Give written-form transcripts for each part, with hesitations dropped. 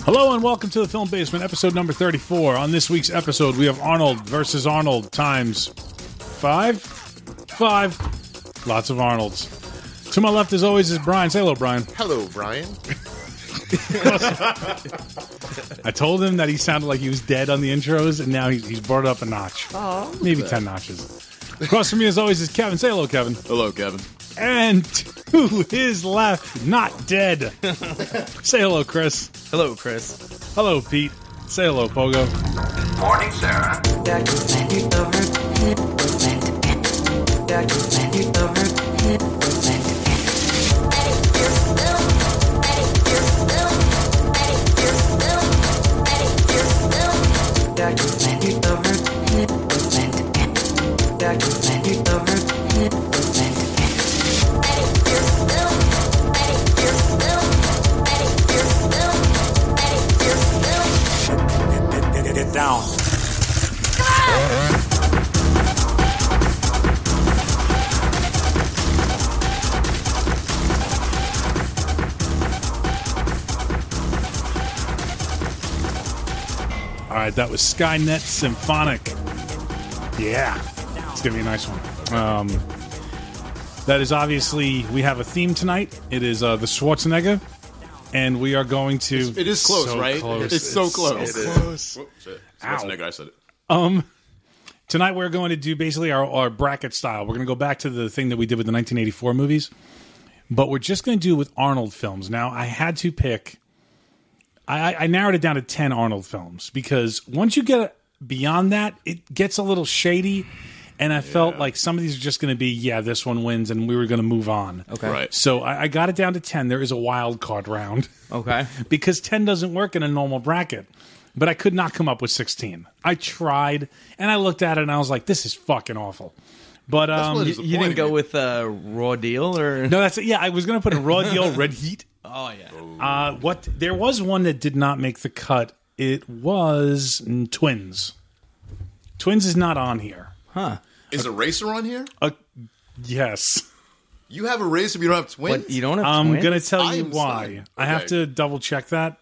Hello and welcome to the Film Basement, episode number 34. On this week's episode, we have Arnold versus Arnold times 5? 5. Lots of Arnolds. To my left, as always, is Brian. Say hello, Brian. Hello, Brian. I told him that he sounded like he was dead on the intros, and now he's brought it up a notch. Maybe 10 notches. Across from me, as always, is Kevin. Say hello, Kevin. Hello, Kevin. And to his left, not dead. Say hello, Chris. Hello, Chris. Hello, Pete. Say hello, Pogo. Morning, Sarah. Get down. All right, that was Skynet Symphonic. Yeah, it's gonna be a nice one. That is obviously, we have a theme tonight. It is the Schwarzenegger, and we are going to. It is close, so right? Close. It's so close. So close. Whoop, shit. Ow. Schwarzenegger, I said it. Tonight we're going to do basically our bracket style. We're going to go back to the thing that we did with the 1984 movies, but we're just going to do it with Arnold films. Now, I had to pick. I narrowed it down to 10 Arnold films because once you get beyond that, it gets a little shady, and I felt like some of these are just going to be, this one wins, and we were going to move on. Okay. Right. So I got it down to 10. There is a wild card round. Okay. Because 10 doesn't work in a normal bracket. But I could not come up with 16. I tried, and I looked at it, and I was like, this is fucking awful. But You didn't go with Raw Deal or no, that's it. Yeah, I was going to put a Raw Deal, Red Heat. Oh yeah. There was one that did not make the cut. It was Twins. Twins is not on here. Huh. Is Eraser on here? Yes. You have Eraser, but you don't have twins? What, you don't have I'm twins? going to tell I you am why. stunned. I have Okay. to double check that.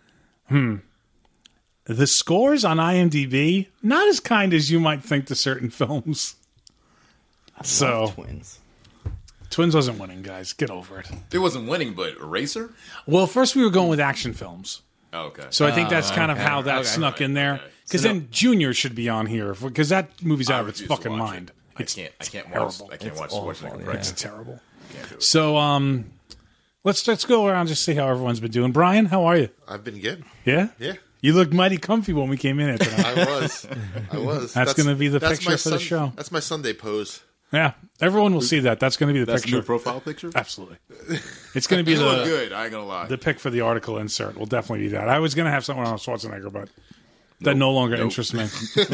The scores on IMDb, not as kind as you might think to certain films. So, Twins. Twins wasn't winning, guys. Get over it. It wasn't winning, but Eraser? Well, first we were going with action films. Oh, okay. So I think that's kind of how that Okay. snuck in there. Okay. Because then Junior should be on here. Because that movie's out of its refuse to fucking watch mind. it. It's I can't terrible. watch. I can't watch awful, Schwarzenegger. yeah. Right. It's terrible. Can't do it. So let's go around and just see how everyone's been doing. Brian, how are you? I've been good. Yeah? Yeah, You look mighty comfy when we came in here tonight. I was. That's gonna be the that's picture my for the show. That's my Sunday pose. Yeah. Everyone will see that. That's going to be the That's picture. new profile picture? Absolutely. It's going to be You look the good, I ain't gonna lie. the pick for the article insert. Will definitely be that. I was going to have someone on Schwarzenegger, but that no longer interests me.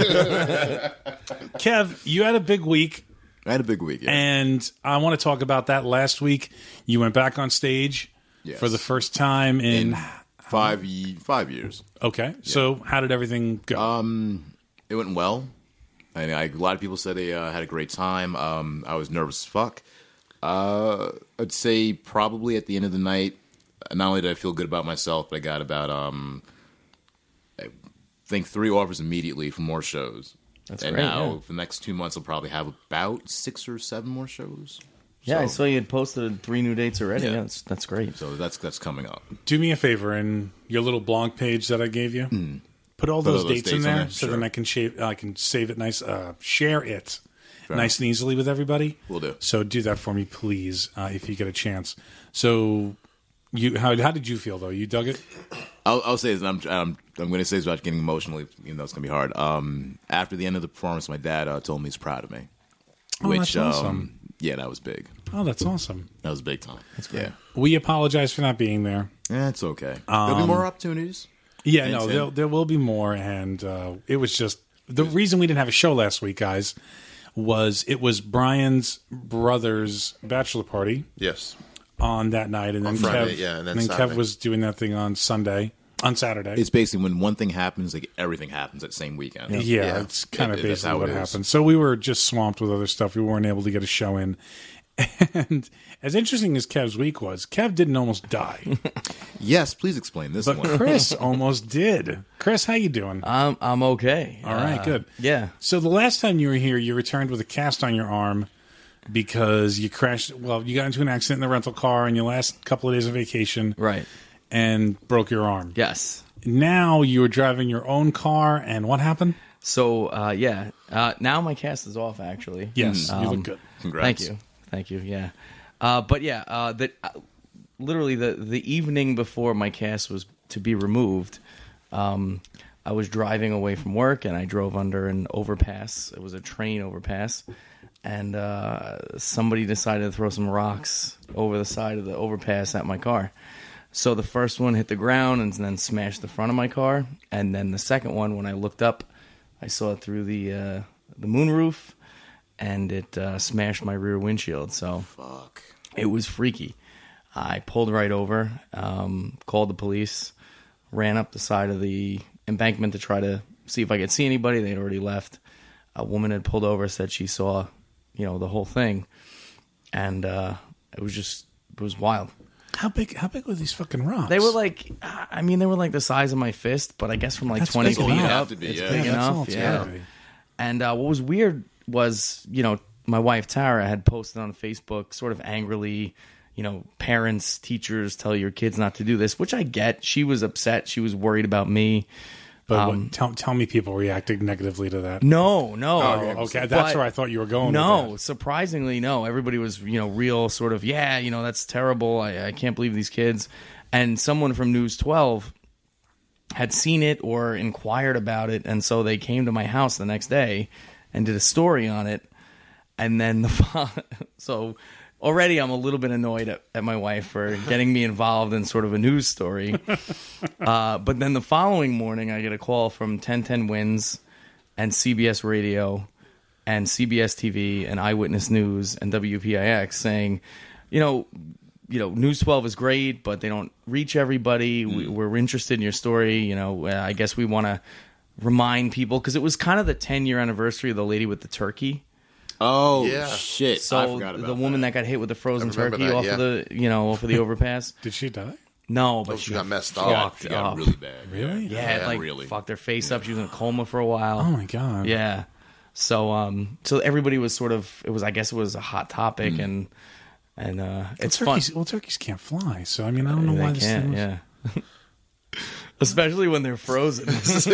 Kev, you had a big week, I had a big week, yeah. and I want to talk about that. Last week, you went back on stage Yes. for the first time in 5 years. okay. So how did everything go? It went well. A lot of people said they had a great time. I was nervous as fuck. I'd say probably at the end of the night, not only did I feel good about myself, but I got about, I think 3 offers immediately for more shows. That's and great, now, yeah. for the next 2 months, I'll probably have about 6 or 7 more shows. Yeah, I So- saw you had posted 3 new dates already. Yeah. Yeah, that's great. So that's coming up. Do me a favor in your little Blanc page that I gave you. Put all those all those dates in dates on there there? so Sure. then I can save it nice, share it Fair nice and easily with everybody. Will do. So do that for me, please, if you get a chance. So how did you feel though? You dug it? I'll say this. I'm going to say this without getting emotional, even though it's going to be hard. After the end of the performance, my dad told me he's proud of me. Oh, that's awesome. Yeah, that was big. Oh, that's awesome. That was big time. That's great. We apologize for not being there. Yeah, it's okay. There'll be more opportunities. Yeah, Thanks, no, Tim. there will be more, and it was just the reason we didn't have a show last week, guys, was it was Brian's brother's bachelor party Yes. on that night, and then Friday, Kev, yeah, and then Kev Saturday. was doing that thing on Saturday. It's basically when one thing happens, like everything happens that same weekend. Yeah, Yeah. it's kind of That's basically how what it is. happened. So we were just swamped with other stuff. We weren't able to get a show in. And as interesting as Kev's week was, Kev didn't almost die, Yes, please explain this but one. Chris almost did. Chris, how you doing? I'm okay. All right, good. Yeah. So the last time you were here, you returned with a cast on your arm because you crashed. Well, you got into an accident in the rental car on your last couple of days of vacation, Right. and broke your arm. Yes. Now you were driving your own car, and what happened? So now my cast is off. Actually. Yes, you look good. Congrats. Thank you. Yeah. Literally the evening before my cast was to be removed, I was driving away from work and I drove under an overpass. It was a train overpass, and somebody decided to throw some rocks over the side of the overpass at my car. So the first one hit the ground and then smashed the front of my car, and then the second one, when I looked up, I saw it through the moonroof, and it smashed my rear windshield. So Fuck. it was freaky. I pulled right over, called the police, ran up the side of the embankment to try to see if I could see anybody. They'd already left. A woman had pulled over, said she saw, the whole thing, and it was wild. How big were these fucking rocks? They were like, the size of my fist, but I guess from like That's 20 big feet enough. up, Have to be, it's yeah. big Yeah, that's all enough. it's Yeah. gotta be. And what was weird was, my wife Tara had posted on Facebook, sort of angrily, parents, teachers, tell your kids not to do this, which I get. She was upset. She was worried about me. But tell me, people reacted negatively to that. No. Oh, okay, that's But- where I thought you were going. No, with surprisingly, no. Everybody was, real sort of, that's terrible. I can't believe these kids. And someone from News 12 had seen it or inquired about it, and so they came to my house the next day and did a story on it. And then so already I'm a little bit annoyed at my wife for getting me involved in sort of a news story. But then the following morning, I get a call from 1010 Wins and CBS Radio and CBS TV and Eyewitness News and WPIX saying, News 12 is great, but they don't reach everybody. We're interested in your story. I guess we want to remind people, because it was kind of the 10-year anniversary of the lady with the turkey. Oh, Yeah. shit. I So forgot about the woman that got hit with the frozen I remember turkey that, off yeah. of the, off of the overpass. Did she die? No, but she got messed Got, up. it got up. really bad. Really? Yeah, like really. fucked her face up. She was in a coma for a while. Oh my god. Yeah. So so everybody was sort of, I guess it was a hot topic, and it's fun. Turkeys can't fly, so I mean, I don't know They why this can't, thing was... yeah. Especially when they're frozen.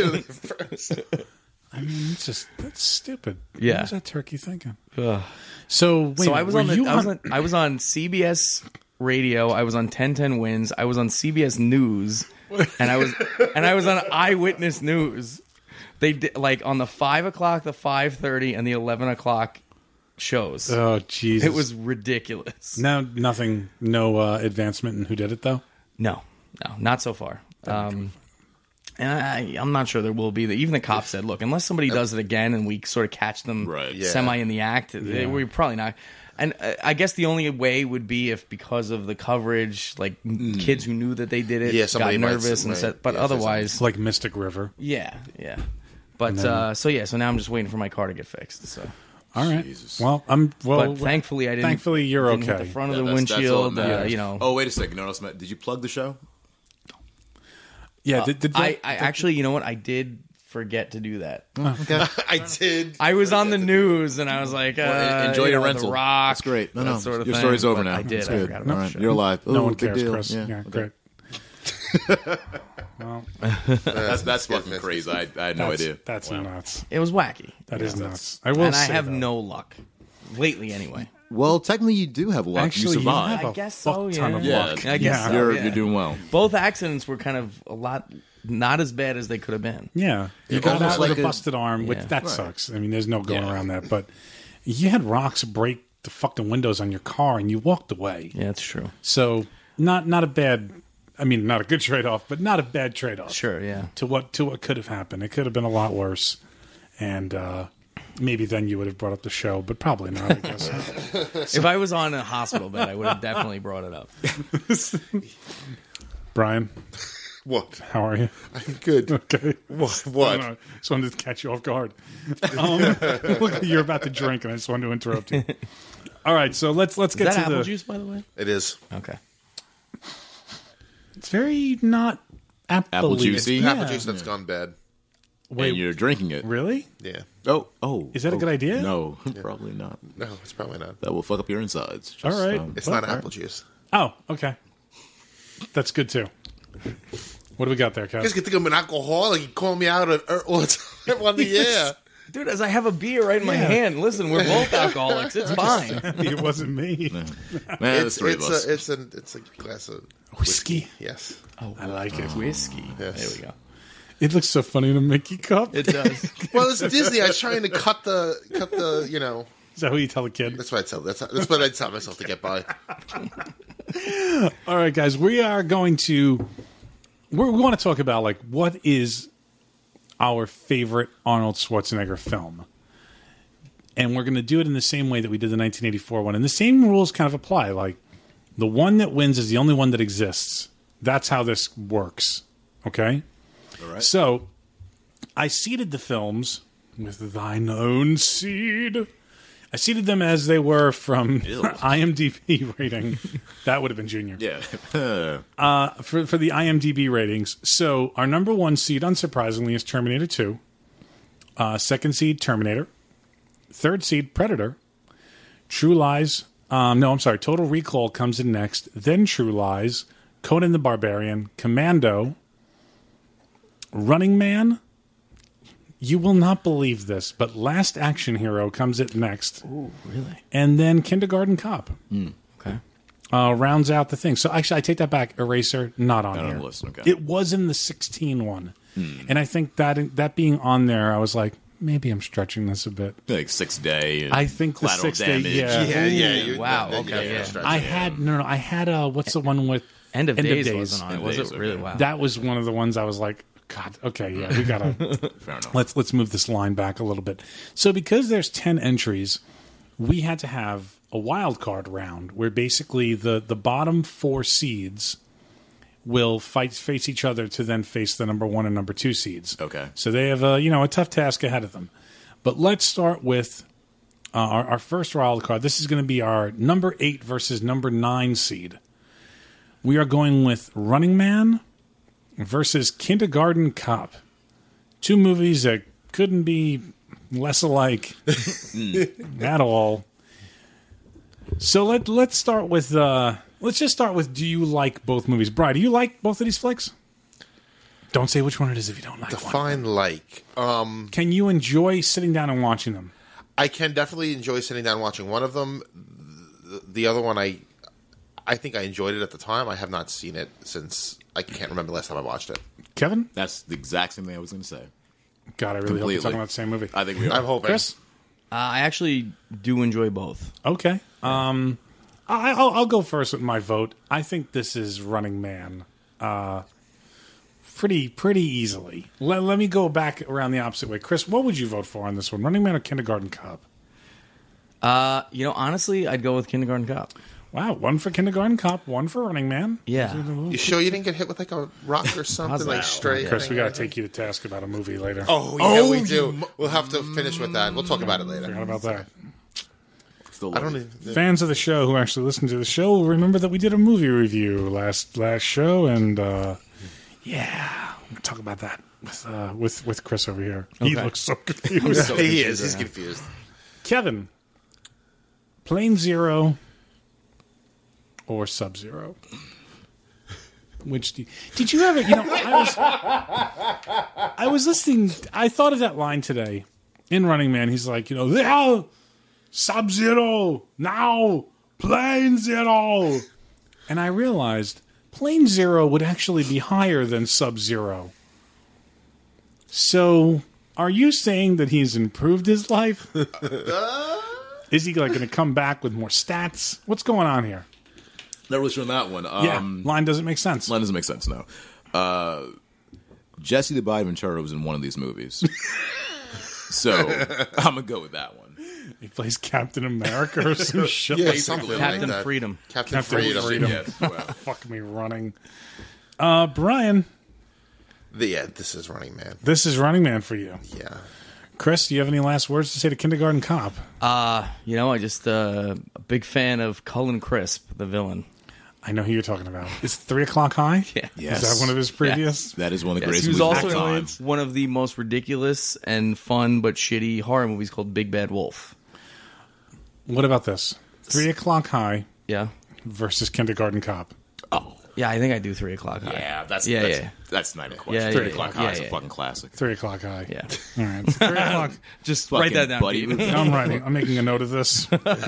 I mean, that's stupid. Yeah. What was that turkey thinking? Ugh. So wait, So a I was minute, on I was on CBS Radio. I was on 1010 Wins. I was on CBS News, and I was on Eyewitness News. They did like on the 5 o'clock, the 5:30, and the 11 o'clock shows. Oh Jesus! It was ridiculous. no advancement in who did it though. No, not so far. And I'm not sure there will be. Even the cops said, look, unless somebody does it again and we sort of catch them Right. Yeah. semi in the act, we're probably not. And I guess the only way would be if, because of the coverage, like kids who knew that they did it Yeah, got somebody might nervous say- and said, but yeah, say otherwise, Like Mystic River. yeah. But so now I'm just waiting for my car to get fixed. So, All right. Jesus. Well, but thankfully I didn't. Thankfully, you're didn't hit okay. the front of Yeah, the that's all that windshield. matters. Oh, wait a second. No, did you plug the show? Yeah. I actually, you know what? I did forget to do that. I did. I was on the news and I was like, Enjoy your rental. The Rock. That's great. No, that no. sort of Your thing. story's over But now. I did. That's I good. forgot All about right. the You're show. alive. no Ooh, one big cares, deal. Chris. Yeah. Yeah, Okay. great. That's fucking crazy. I had no idea. That's nuts. It was wacky. That is nuts. I will And I say, have though, no luck. Lately, anyway. Well, technically, you do have luck. Actually, you you survived. have I a guess fuck so, ton yeah. of Yeah. luck. I guess yeah. so. You're yeah. doing well. Both accidents were kind of a lot, not as bad as they could have been. Yeah, you It's got almost out with like a a- busted arm, which Yeah. that Right. sucks. I mean, there's no going Yeah. around that. But you had rocks break the fucking windows on your car, and you walked away. Yeah, that's true. So not a bad. I mean, not a good trade off, but not a bad trade off. Sure, yeah. To what could have happened. It could have been a lot worse, and maybe then you would have brought up the show, but probably not. I guess. If I was on a hospital bed, I would have definitely brought it up. Brian, What? how are you? I'm good. Okay. What? I What? don't know. Just wanted to catch you off guard. Look, you're about to drink, and I just wanted to interrupt you. All right, so let's Is get that to apple the. juice, by the way? It is. Okay. It's very not apple juicy? It's Yeah. apple juice that's gone bad. Wait, And you're drinking it. really? Yeah. Oh. Is that a good idea? No, probably not. No, it's probably not. That will fuck up your insides. Just, All right. It's not apple juice. Oh, okay. That's good too. What do we got there, You guys Kev? can think I'm an alcoholic. You call me out all the time on the air. Dude, as I have a beer right in my hand, listen, we're both alcoholics. It's fine. It wasn't me. Man, there's three of us. It's a glass of Whiskey. Yes. I like it. Whiskey. Yes. There we go. It looks so funny in a Mickey cup. It does. Well, it's Disney. I was trying to cut the. You know. Is that what you tell the kid? That's what I tell. That's what I tell myself to get by. All right, guys, we are going to. We want to talk about like what is our favorite Arnold Schwarzenegger film, and we're going to do it in the same way that we did the 1984 one, and the same rules kind of apply. Like the one that wins is the only one that exists. That's how this works. Okay. All right. So I seeded the films with thine own seed. I seeded them as they were from IMDb rating. That would have been Junior. Yeah. For the IMDb ratings. So our number one seed, unsurprisingly, is Terminator 2. Second seed, Terminator. Third seed, Predator. True Lies. Total Recall comes in next. Then True Lies. Conan the Barbarian. Commando. Running Man. You will not believe this, but Last Action Hero comes in next. Ooh, really? And then Kindergarten Cop. Okay. Rounds out the thing. So actually, I take that back. Eraser, not on Not on here. the list, okay. It was in the 16 one. And I think that being on there, I was like, maybe I'm stretching this a bit. Like 6 Day. And I think the collateral 6 day, damage. yeah. Wow, okay, yeah. I had what's the one with End of Days wasn't on it, End of was Days, it? Really? okay. Wow. that was one of the ones I was like, God, okay, yeah, we gotta Fair enough. let's move this line back a little bit. So because there's 10 entries, we had to have a wild card round where basically the bottom 4 seeds will face each other to then face the number 1 and number 2 seeds. Okay. So they have a tough task ahead of them. But let's start with our first wild card. This is going to be our number 8 versus number 9 seed. We are going with Running Man versus Kindergarten Cop. 2 movies that couldn't be less alike at all. So let's start with let's just start with, do you like both movies? Bri, do you like both of these flicks? Don't say which one it is if you don't like one. Define like. Can you enjoy sitting down and watching them? I can definitely enjoy sitting down and watching one of them. The other one, I think I enjoyed it at the time. I have not seen it since. I can't remember the last time I watched it. Kevin? That's the exact same thing I was going to say. God, I really hope we're Completely. talking about the same movie. I think we are. I'm hoping. Chris? I actually do enjoy both. Okay. I'll go first with my vote. I think this is Running Man. Pretty easily. Let me go back around the opposite way. Chris, what would you vote for on this one? Running Man or Kindergarten Cop? Honestly, I'd go with Kindergarten Cop. Wow, 1 for Kindergarten Cop, 1 for Running Man. Yeah. You sure you didn't get hit with like a rock or something like straight? Chris, we got to take you to task about a movie later. Oh yeah, we do. We'll have to finish with that. We'll talk about it later. Forgot about that. Still I love don't it. even. Fans of the show who actually listen to the show will remember that we did a movie review last show, and yeah, we'll talk about that with Chris over here. He Okay. looks so confused. He is. He's confused. Kevin, Plane Zero or Sub-Zero? Which did you ever? I was listening. I thought of that line today in Running Man. He's like, yeah, Sub-Zero now, Plane Zero, and I realized Plane Zero would actually be higher than Sub-Zero. So, are you saying that he's improved his life? Is he going to come back with more stats? What's going on here? Never really sure on that one. Line doesn't make sense. Line doesn't make sense, no. Jesse the Body Ventura was in one of these movies. So, I'm going to go with that one. He plays Captain America or some shit Yeah, like something that. Captain like that. Freedom. Captain Captain Freedom. Freedom. Yes, wow. Fuck me running. Brian, Yeah, this is Running Man. this is Running Man for you. Yeah. Chris, do you have any last words to say to Kindergarten Cop? I just a big fan of Cullen Crisp, the villain. I know who you're talking about. Is 3 O'Clock High? Yeah. Yes. Is that one of his previous? That is one of the Yes, greatest he was movies also of all in time. one of the most ridiculous and fun but shitty horror movies called Big Bad Wolf. What about this? 3 O'Clock High Yeah. versus Kindergarten Cop. Oh, Yeah, I think I do 3 o'clock high. yeah, that's Yeah. that's not even a question. Yeah, 3 yeah, o'clock yeah. high is Yeah, a yeah. fucking classic. 3 O'Clock High. Yeah. All right. 3 o'clock. Just Fucking write that down, buddy. Pete. I'm writing. I'm making a note of this.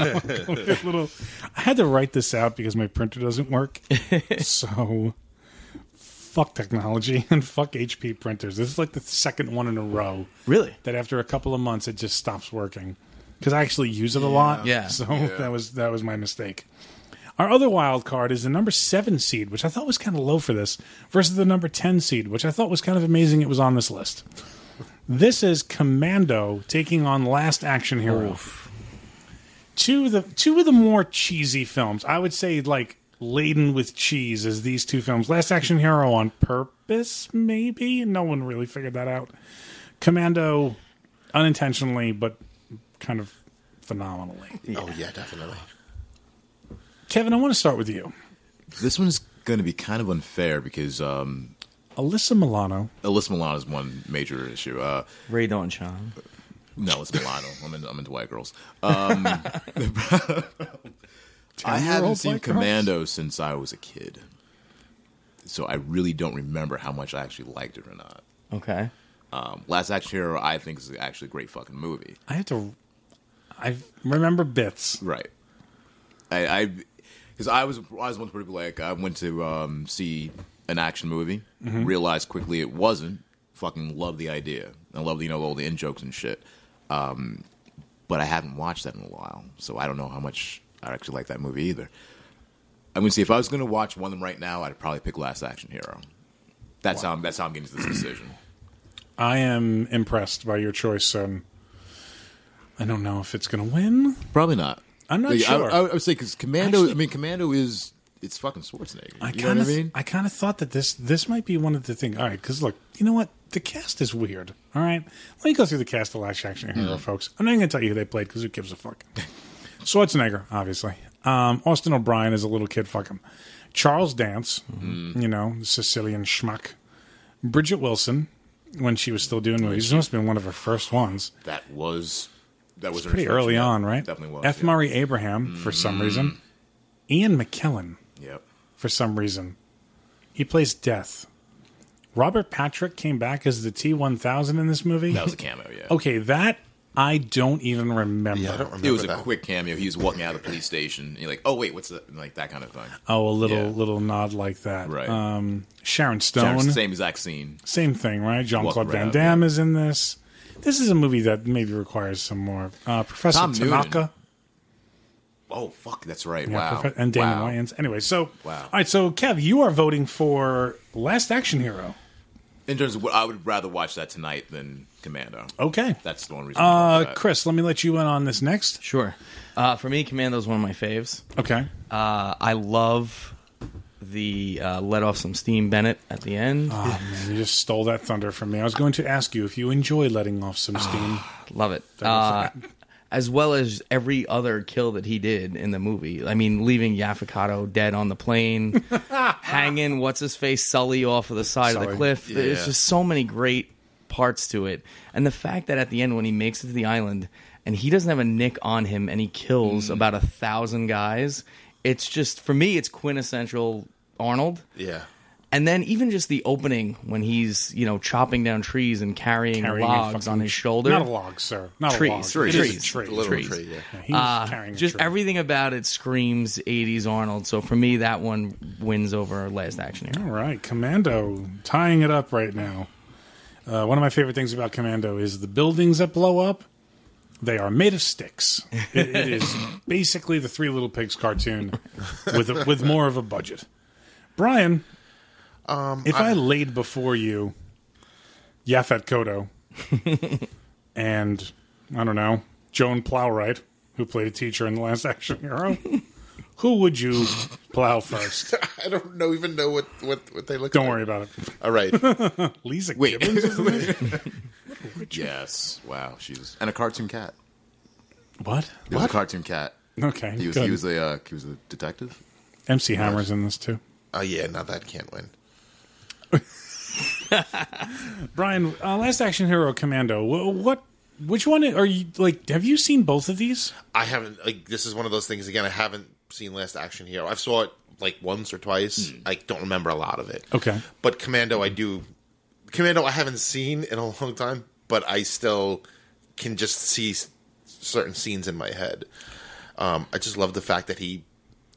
I had to write this out because my printer doesn't work. So, fuck technology and fuck HP printers. This is like the second one in a row Really? that after a couple of months it just stops working because I actually use it a lot. Yeah. So that was my mistake. Our other wild card is the number 7 seed, which I thought was kind of low for this, versus the number 10 seed, which I thought was kind of amazing it was on this list. This is Commando taking on Last Action Hero. Two of the more cheesy films. I would say like laden with cheese as these two films. Last Action Hero on purpose, maybe? No one really figured that out. Commando unintentionally, but kind of phenomenally. Oh yeah, definitely. Kevin, I want to start with you. This one's going to be kind of unfair because Alyssa Milano. Alyssa Milano is one major issue. Ray Dawn Chong. No, it's Milano. I'm into white girls. I haven't seen white girls? Commando since I was a kid, so I really don't remember how much I actually liked it or not. Okay. Last Action Hero, I think, is actually a great fucking movie. I remember bits. Right. Because I was one of the people like I went to see an action movie, realized quickly it wasn't. Fucking love the idea. I love all the in jokes and shit. But I haven't watched that in a while, so I don't know how much I actually like that movie either. I'm gonna see if I was gonna watch one of them right now, I'd probably pick Last Action Hero. That's how I'm getting to this decision. I am impressed by your choice. I don't know if it's going to win. Probably not. I'm not sure. I would say because Commando. Actually- I mean, Commando is it's fucking Schwarzenegger. I You know what I mean? kind of thought that this might be one of the things. All right, because look, you know what? The cast is weird. All right, let me go through the cast of Last Action Hero, folks. I'm not going to tell you who they played because who gives a fuck? Schwarzenegger, obviously. Austin O'Brien is a little kid. Fuck him. Charles Dance, Sicilian schmuck. Bridget Wilson, when she was still doing movies, this must have been one of her first ones. That was her Pretty introduction, early yeah. on, right? Definitely was. F. yeah. Murray Abraham, for some reason. Ian McKellen, Yep. for some reason. He plays Death. Robert Patrick came back as the T-1000 in this movie. That was a cameo. Yeah. Okay, that I don't even remember. Yeah, I don't remember It was a that. quick cameo. He was walking out of the police station. And you're like, oh wait, what's that? And like that kind of thing. Oh, a Yeah. little nod like that. Right. Sharon Stone, Same exact scene. same thing, right? Jean-Claude Walked Van around, Damme yeah. is in this. This is a movie that maybe requires some more. Professor Tom Tanaka. Noonan. Oh fuck, that's right. Yeah, Wow. and Damon wow. Wayans. Anyway, so Wow. all right, so Kev, you are voting for Last Action Hero. In terms of what I would rather watch that tonight than Commando. Okay. That's the one reason. I'm going for that. Chris, let me let you in on this next. Sure. For me, Commando's one of my faves. Okay. I love the let off some steam Bennett at the end. Oh man, you just stole that thunder from me. I was going to ask you if you enjoy letting off some steam. Love it. was- As well as every other kill that he did in the movie. I mean, leaving Yaphet dead on the plane, hanging what's-his-face Sully off of the side of the Sully. cliff. Yeah. There's just so many great parts to it. And the fact that at the end when he makes it to the island and he doesn't have a nick on him and he kills about 1,000 guys, it's just, for me, it's quintessential Arnold. Yeah. And then even just the opening when he's, chopping down trees and carrying Carrying a logs fucking- on his shoulder. Not a log, sir. Not Trees. a log. Trees. It is Trees. a tree. A little Trees. tree, yeah. Yeah, he was carrying a Just tree. everything about it screams 80s Arnold. So for me, that one wins over Last Action Hero. All right, Commando, tying it up right now. One of my favorite things about Commando is the buildings that blow up. They are made of sticks. It is basically the Three Little Pigs cartoon with more of a budget. Brian, if I laid before you Yaphet Kotto and, I don't know, Joan Plowright, who played a teacher in The Last Action Hero, who would you plow first? I don't even know what they look Don't like. worry about it. All right. Lisa Wait. Gibbons is in it? Yes. Wow. And a cartoon cat. What? There was a cartoon cat. Okay, He was good. he was a detective. MC Hammer's in this too. Oh yeah, now that can't win. Brian, Last Action Hero Commando. Which one are you like? Have you seen both of these? I haven't. Like, this is one of those things again. I haven't seen Last Action Hero. I've saw it like once or twice. I don't remember a lot of it. Okay. But Commando, I do. Commando, I haven't seen in a long time, but I still can just see certain scenes in my head. I just love the fact that the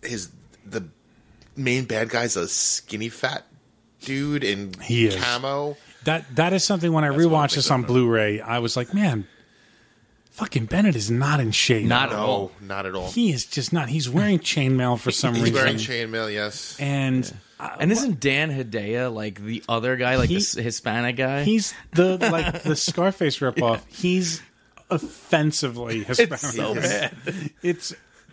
main bad guy's a skinny fat dude in He is. camo. That is something when I That's what rewatched makes this it on better. Blu-ray, I was like, man, fucking Bennett is not in shape. Not at No, all. not at all. He is just not. He's wearing chainmail for some He's reason. wearing chainmail, yes. And And isn't Dan Hedaya like the other guy, like He- the Hispanic guy? he's the Scarface ripoff. He's offensively Hispanic. It's so bad. It's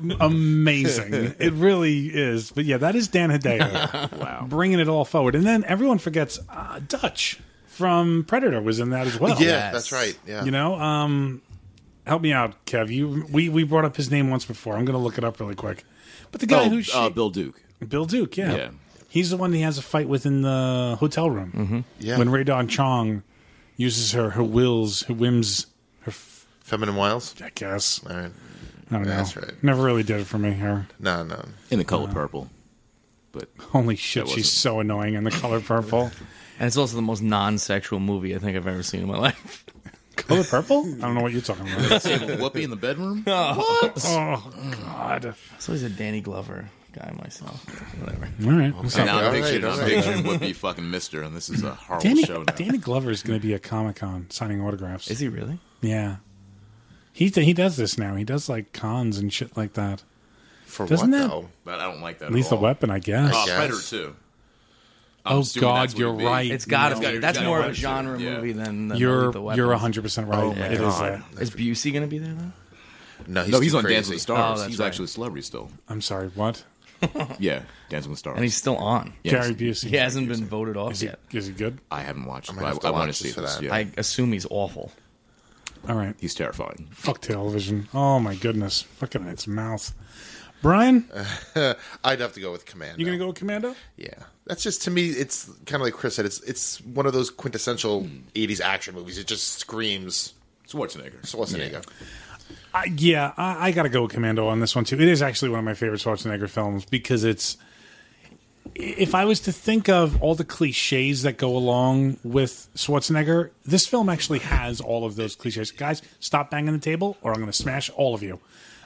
amazing. It really is. But yeah, that is Dan Hedaya. Wow. Bringing it all forward. And then everyone forgets Dutch from Predator was in that as well. Yeah, Yes. that's right. Yeah. You know, help me out, Kev. We brought up his name once before. I'm going to look it up really quick. But the guy who's Bill Duke. Bill Duke, yeah. Yeah. He's the one he has a fight with in the hotel room. Yeah. When Ray Dawn Chong uses her whims, Feminine Wiles? I guess. All right. I don't know. That's right. Never really did it for me. Her. No. In the color purple. But Holy shit, That she's wasn't- so annoying in the color purple. And it's also the most non-sexual movie I think I've ever seen in my life. Color purple? I don't know what you're talking about. same with Whoopi in the bedroom. Oh, God. So he's a Danny Glover guy myself. Whatever. All right. And now All I'm right, picturing, all I'm right. picturing Whoopi fucking Mister, and this is a horrible show now. Danny Glover is going to be at Comic-Con signing autographs. Is he really? Yeah. He does this now. He does like cons and shit like that. For Doesn't what, that- though? But I don't like that. Lethal at all. Weapon, I guess. I guess. Predator 2. I'm Oh assuming God, that's what you're it'd be. right. It's got to No. be. That's gotta more of a watch it. genre Yeah. movie than You're Lethal Weapons. 100% right. Oh, my It is God. that. Is Busey going to be there though? No, No, he's too on crazy. Dancing with the Stars. Oh, that's He's right. actually a celebrity still. I'm sorry. What? Yeah, Dancing with the Stars. And he's still on. Yeah, Gary he's- Busey. He hasn't been voted off Is he, yet. is he good? I haven't watched it, might have but to I want to watch see this for this. that. Yeah. I assume he's awful. All right. He's terrifying. Fuck television. Oh my goodness. Fucking its mouth. Brian, I'd have to go with Commando. you gonna go with Commando? Yeah, that's just, to me, it's kind of like Chris said. It's one of those quintessential '80s action movies. It just screams Schwarzenegger. I got to go with Commando on this one too. It is actually one of my favorite Schwarzenegger films because it's. If I was to think of all the cliches that go along with Schwarzenegger, this film actually has all of those cliches. Guys, stop banging the table, or I'm going to smash all of you.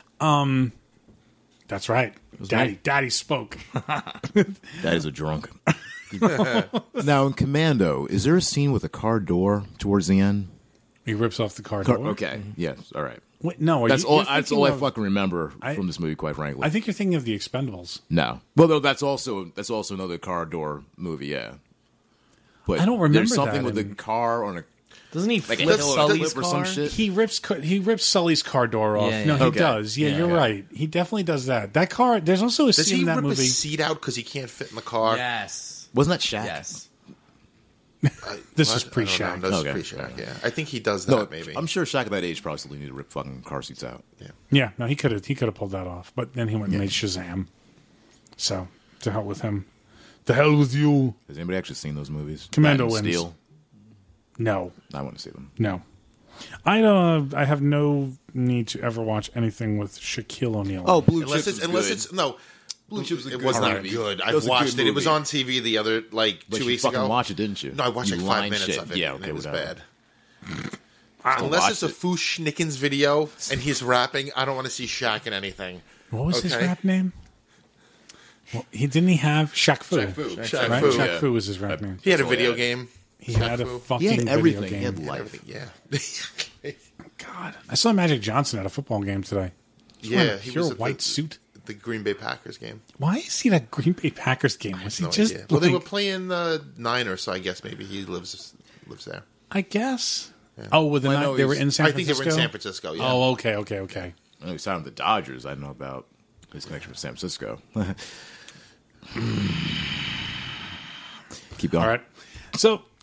That's right, Daddy spoke. That is a drunk. Now, in Commando, is there a scene with a car door towards the end? He rips off the car door. Okay, yes, all right. Wait, no, That's you're all. That's thinking all I of- fucking remember from this movie. Quite frankly, I think you're thinking of the Expendables. no. Well, though that's also another car door movie. Yeah, but I don't remember There's something that with in- a car on a Doesn't he like a flip hill or a Sully's cliff or some car? shit. He rips Sully's car door off. Yeah, No, yeah. he Okay. does. Yeah, you're right. He definitely does that. That car. There's also a Does scene he in that rip movie. his seat out because he can't fit in the car? Yes. Wasn't that Shaq? Yes. This What? is pre-Shaq. I don't know. This Okay. is pre-Shaq. Yeah, I think he does that. No, maybe. I'm sure Shaq at that age probably still needed to rip fucking car seats out. Yeah, no, he could have pulled that off, but then he went and made Shazam. So to hell with him. To hell with you. Has anybody actually seen those movies? Commando Man of wins. Steel. No, I want to see them. no. I don't. I have no need to ever watch anything with Shaquille O'Neal. Oh, Blue unless Chips it's was good. it's no. Blue Chips was a It good was not movie. good. It I've was a watched good it. It was movie. on TV the other But 2 you weeks fucking ago. watched it, didn't you? No, I watched You like 5 lying minutes shit. of it. Yeah, and okay, it was whatever. bad. Unless it's a watched Foosh Schnickens video and he's rapping, I don't want to see Shaq in anything. what was his okay. rap name? Well, didn't he have Shaq Fu? Shaq Right? Fu. Shaq yeah. Fu was his rap name. He had a That's all he video had. game. He Shaq had a Fu. fucking He had everything. video He had game. life. Yeah. God, I saw Magic Johnson at a football game today. Yeah, he pure was at white the, suit. The Green Bay Packers game. Why is he at a Green Bay Packers game? Was he No just? idea. Well, they like- were playing the Niners, so I guess maybe he lives there. I guess. Oh, with the Well, I know they were he's- in San I think Francisco. they were in San Francisco. Yeah. Oh, okay. I know he signed with the Dodgers. I don't know about his connection with San Francisco. Keep going. All right. So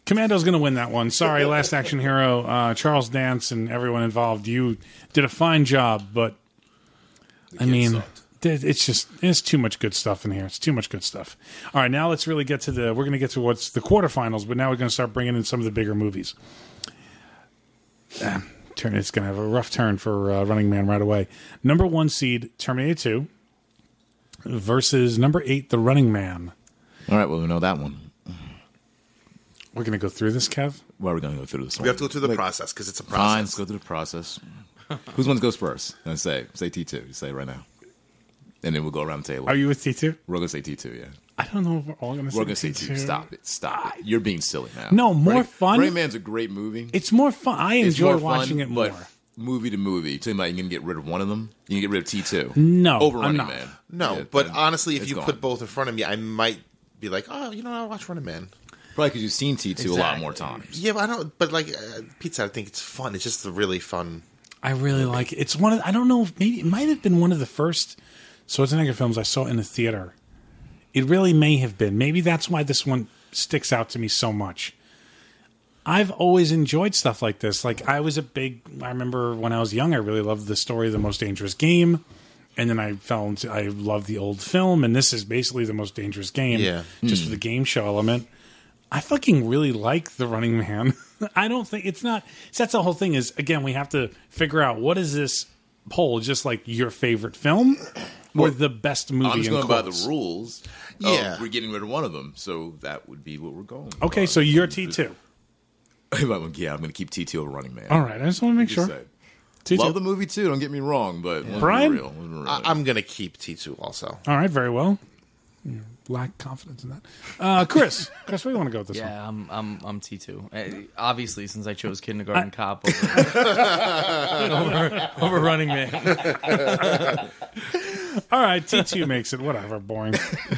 Commando's going to win that one. Sorry, Last Action Hero, Charles Dance, and everyone involved. You did a fine job, but I mean, it's too much good stuff in here. It's too much good stuff. All right, now let's really get to we're going to get to what's the quarterfinals, but now we're going to start bringing in some of the bigger movies. It's going to have a rough turn for Running Man right away. Number 1 seed, Terminator 2, versus number 8, The Running Man. All right, well, we know that one. We're going to go through this, Kev? Well, we're going to go through this one. We have to go through the process because it's a process. Fine, let's go through the process. Whose one goes first? I'm say T2. Say it right now. And then we'll go around the table. Are you with T2? We're going to say T2, yeah. I don't know if we're all going to say We're going to say T2. T2. Stop it. Stop it. You're being silly now. No, more fun. Running Man's a great movie. It's more fun. I It's enjoy more fun, watching it more. But movie to movie, you're talking about you're going to get rid of one of them? You can get rid of T2? No, Over I'm Running not. Man. No, Yeah, but then honestly, if it's you gone. put both in front of me, I might be like, oh, I'll watch Running Man. Probably because you've seen T2 a lot more times. Yeah, but I don't. But like Pete said, I think it's fun. It's just a really fun. I really like it. It's one of, I don't know, maybe it might have been one of the first Schwarzenegger films I saw in the theater. It really may have been. Maybe that's why this one sticks out to me so much. I've always enjoyed stuff like this. Like, I remember when I was young, I really loved the story of The Most Dangerous Game. And then I loved the old film. And this is basically The Most Dangerous Game. Yeah. Just for the game show element. I fucking really like The Running Man. I don't think that's the whole thing is, again, we have to figure out what is this poll, just like your favorite film or the best movie I'm just in going by quotes? the rules. Yeah. We're getting rid of one of them, so that would be what we're going. Okay, so you're T2. Yeah, I'm going to keep T2 over Running Man. All right, I just want to make Just sure. say. T2. Love the movie too. Don't get me wrong, but let's Brian? be real. Let's be real. I'm gonna keep T2 also. All right, very well. You lack confidence in that. Chris, where do you want to go with this one? Yeah, I'm T2. Obviously, since I chose Kindergarten Cop over Running Man. All right, T2 makes it. Whatever, boring.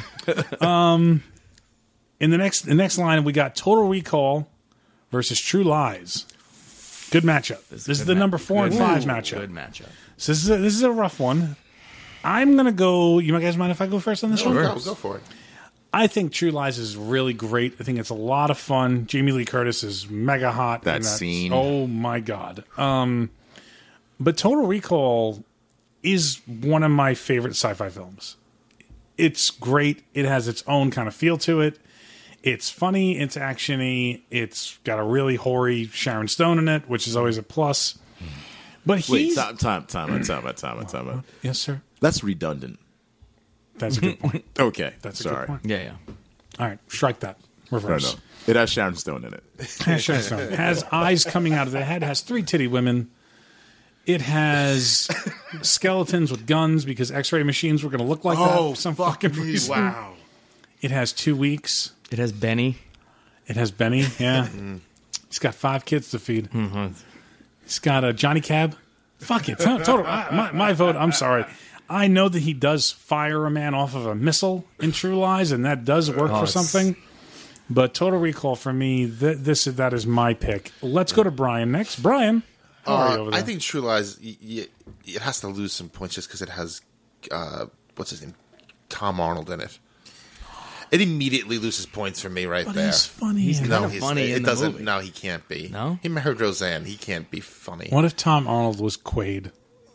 In the next line, we got Total Recall versus True Lies. Good matchup. This is the number 4 and 5 matchup. Good matchup. So this is a rough one. I'm gonna go. You guys mind if I go first on this one? Go for it. I think True Lies is really great. I think it's a lot of fun. Jamie Lee Curtis is mega hot. That in scene. Oh my god. But Total Recall is one of my favorite sci-fi films. It's great. It has its own kind of feel to it. It's funny. It's actiony. It's got a really hoary Sharon Stone in it, which is always a plus. But Wait, he's time out. yes, sir. That's redundant. That's a good point. Okay, That's a sorry. good point. Yeah. All right, strike that. No, Reverse. no. It has Sharon Stone in it. Has Sharon Stone. Has eyes coming out of the head. Has 3 titty women. It has skeletons with guns because X-ray machines were going to look like that for some fucking reason. Wow. It has 2 weeks. It has Benny. It has Benny. Yeah. He's got 5 kids to feed. He's got a Johnny Cab. Fuck it. Total. My vote. I'm sorry. I know that he does fire a man off of a missile in True Lies, and that does work for something. But Total Recall for me, that is my pick. Let's go to Brian next. Brian, how are you over there? I think True Lies, it has to lose some points just because it has, what's his name? Tom Arnold in it. It immediately loses points for me right But there. he's funny. He's in kind it. of funny it in the doesn't. movie. No, he can't be. No? He married Roseanne. He can't be funny. What if Tom Arnold was Quaid?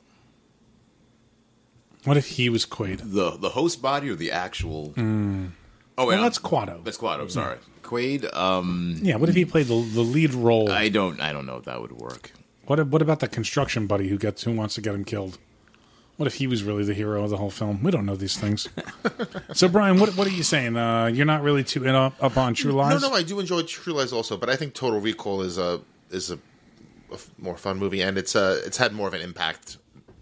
What if he was Quaid? The host body or the actual? Oh, wait, Well, that's Quado. That's Quado. Sorry, Quaid. Yeah, what if he played the lead role? I don't know if that would work. What about the construction buddy who wants to get him killed? What if he was really the hero of the whole film? We don't know these things. So, Brian, what are you saying? You're not really too up on True Lies? No, I do enjoy True Lies also, but I think Total Recall is a more fun movie, and it's had more of an impact,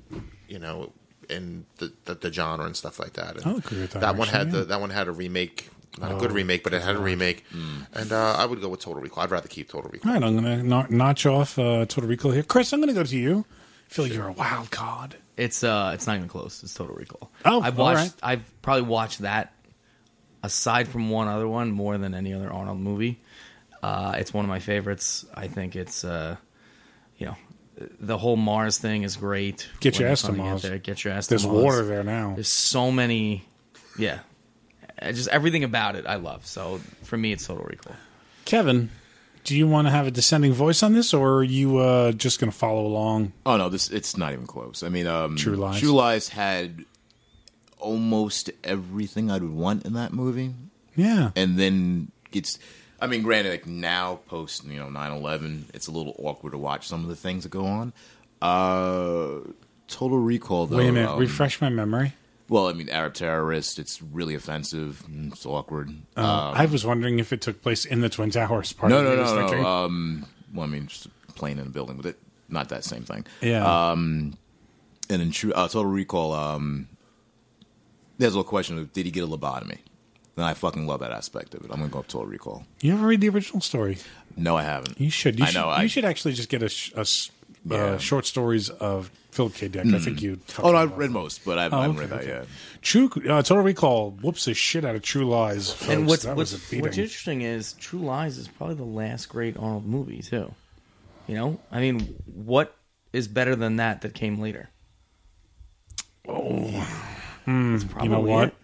in the genre and stuff like that. And I'll agree with that, That one actually, had that one had a remake, not a good remake, but it had a remake, and I would go with Total Recall. I'd rather keep Total Recall. All right, I'm going to notch off Total Recall here. Chris, I'm going to go to you. I feel like you're a wild card. It's not even close. It's Total Recall. Oh, I've all watched. right. I've probably watched that aside from one other one more than any other Arnold movie. It's one of my favorites. I think it's the whole Mars thing is great. Get your When ass to they're coming Mars. out there, get your ass to There's Mars. water there now. There's so many. Yeah, just everything about it I love. So for me, it's Total Recall. Kevin, Do you want to have a dissenting voice on this, or are you just going to follow along? Oh no, it's not even close. I mean, True Lies. True Lies had almost everything I would want in that movie, Yeah. and then gets. I mean, granted, like now post 9/11, it's a little awkward to watch some of the things that go on. Total Recall, though. Wait a minute. Refresh my memory. Well, I mean, Arab terrorist. It's really offensive. It's awkward. I was wondering if it took place in the Twin Towers. Part No, of me no, was no, thinking. no. Well, I mean, just a plane in a building with it. Not that same thing. Yeah. And in Total Recall, there's a question of did he get a lobotomy? And I fucking love that aspect of it. I'm gonna go up Total Recall. You ever read the original story? No, I haven't. You should. I know. You should actually just get Yeah. short stories of Philip K. Dick. I think you'd. Oh no, fucking I've read most, but I haven't read that yet. Total Recall whoops the shit out of True Lies. Folks. And what's that was a beating. interesting is True Lies is probably the last great Arnold movie too. You know, I mean, what is better than that came later? You Probably know what? it.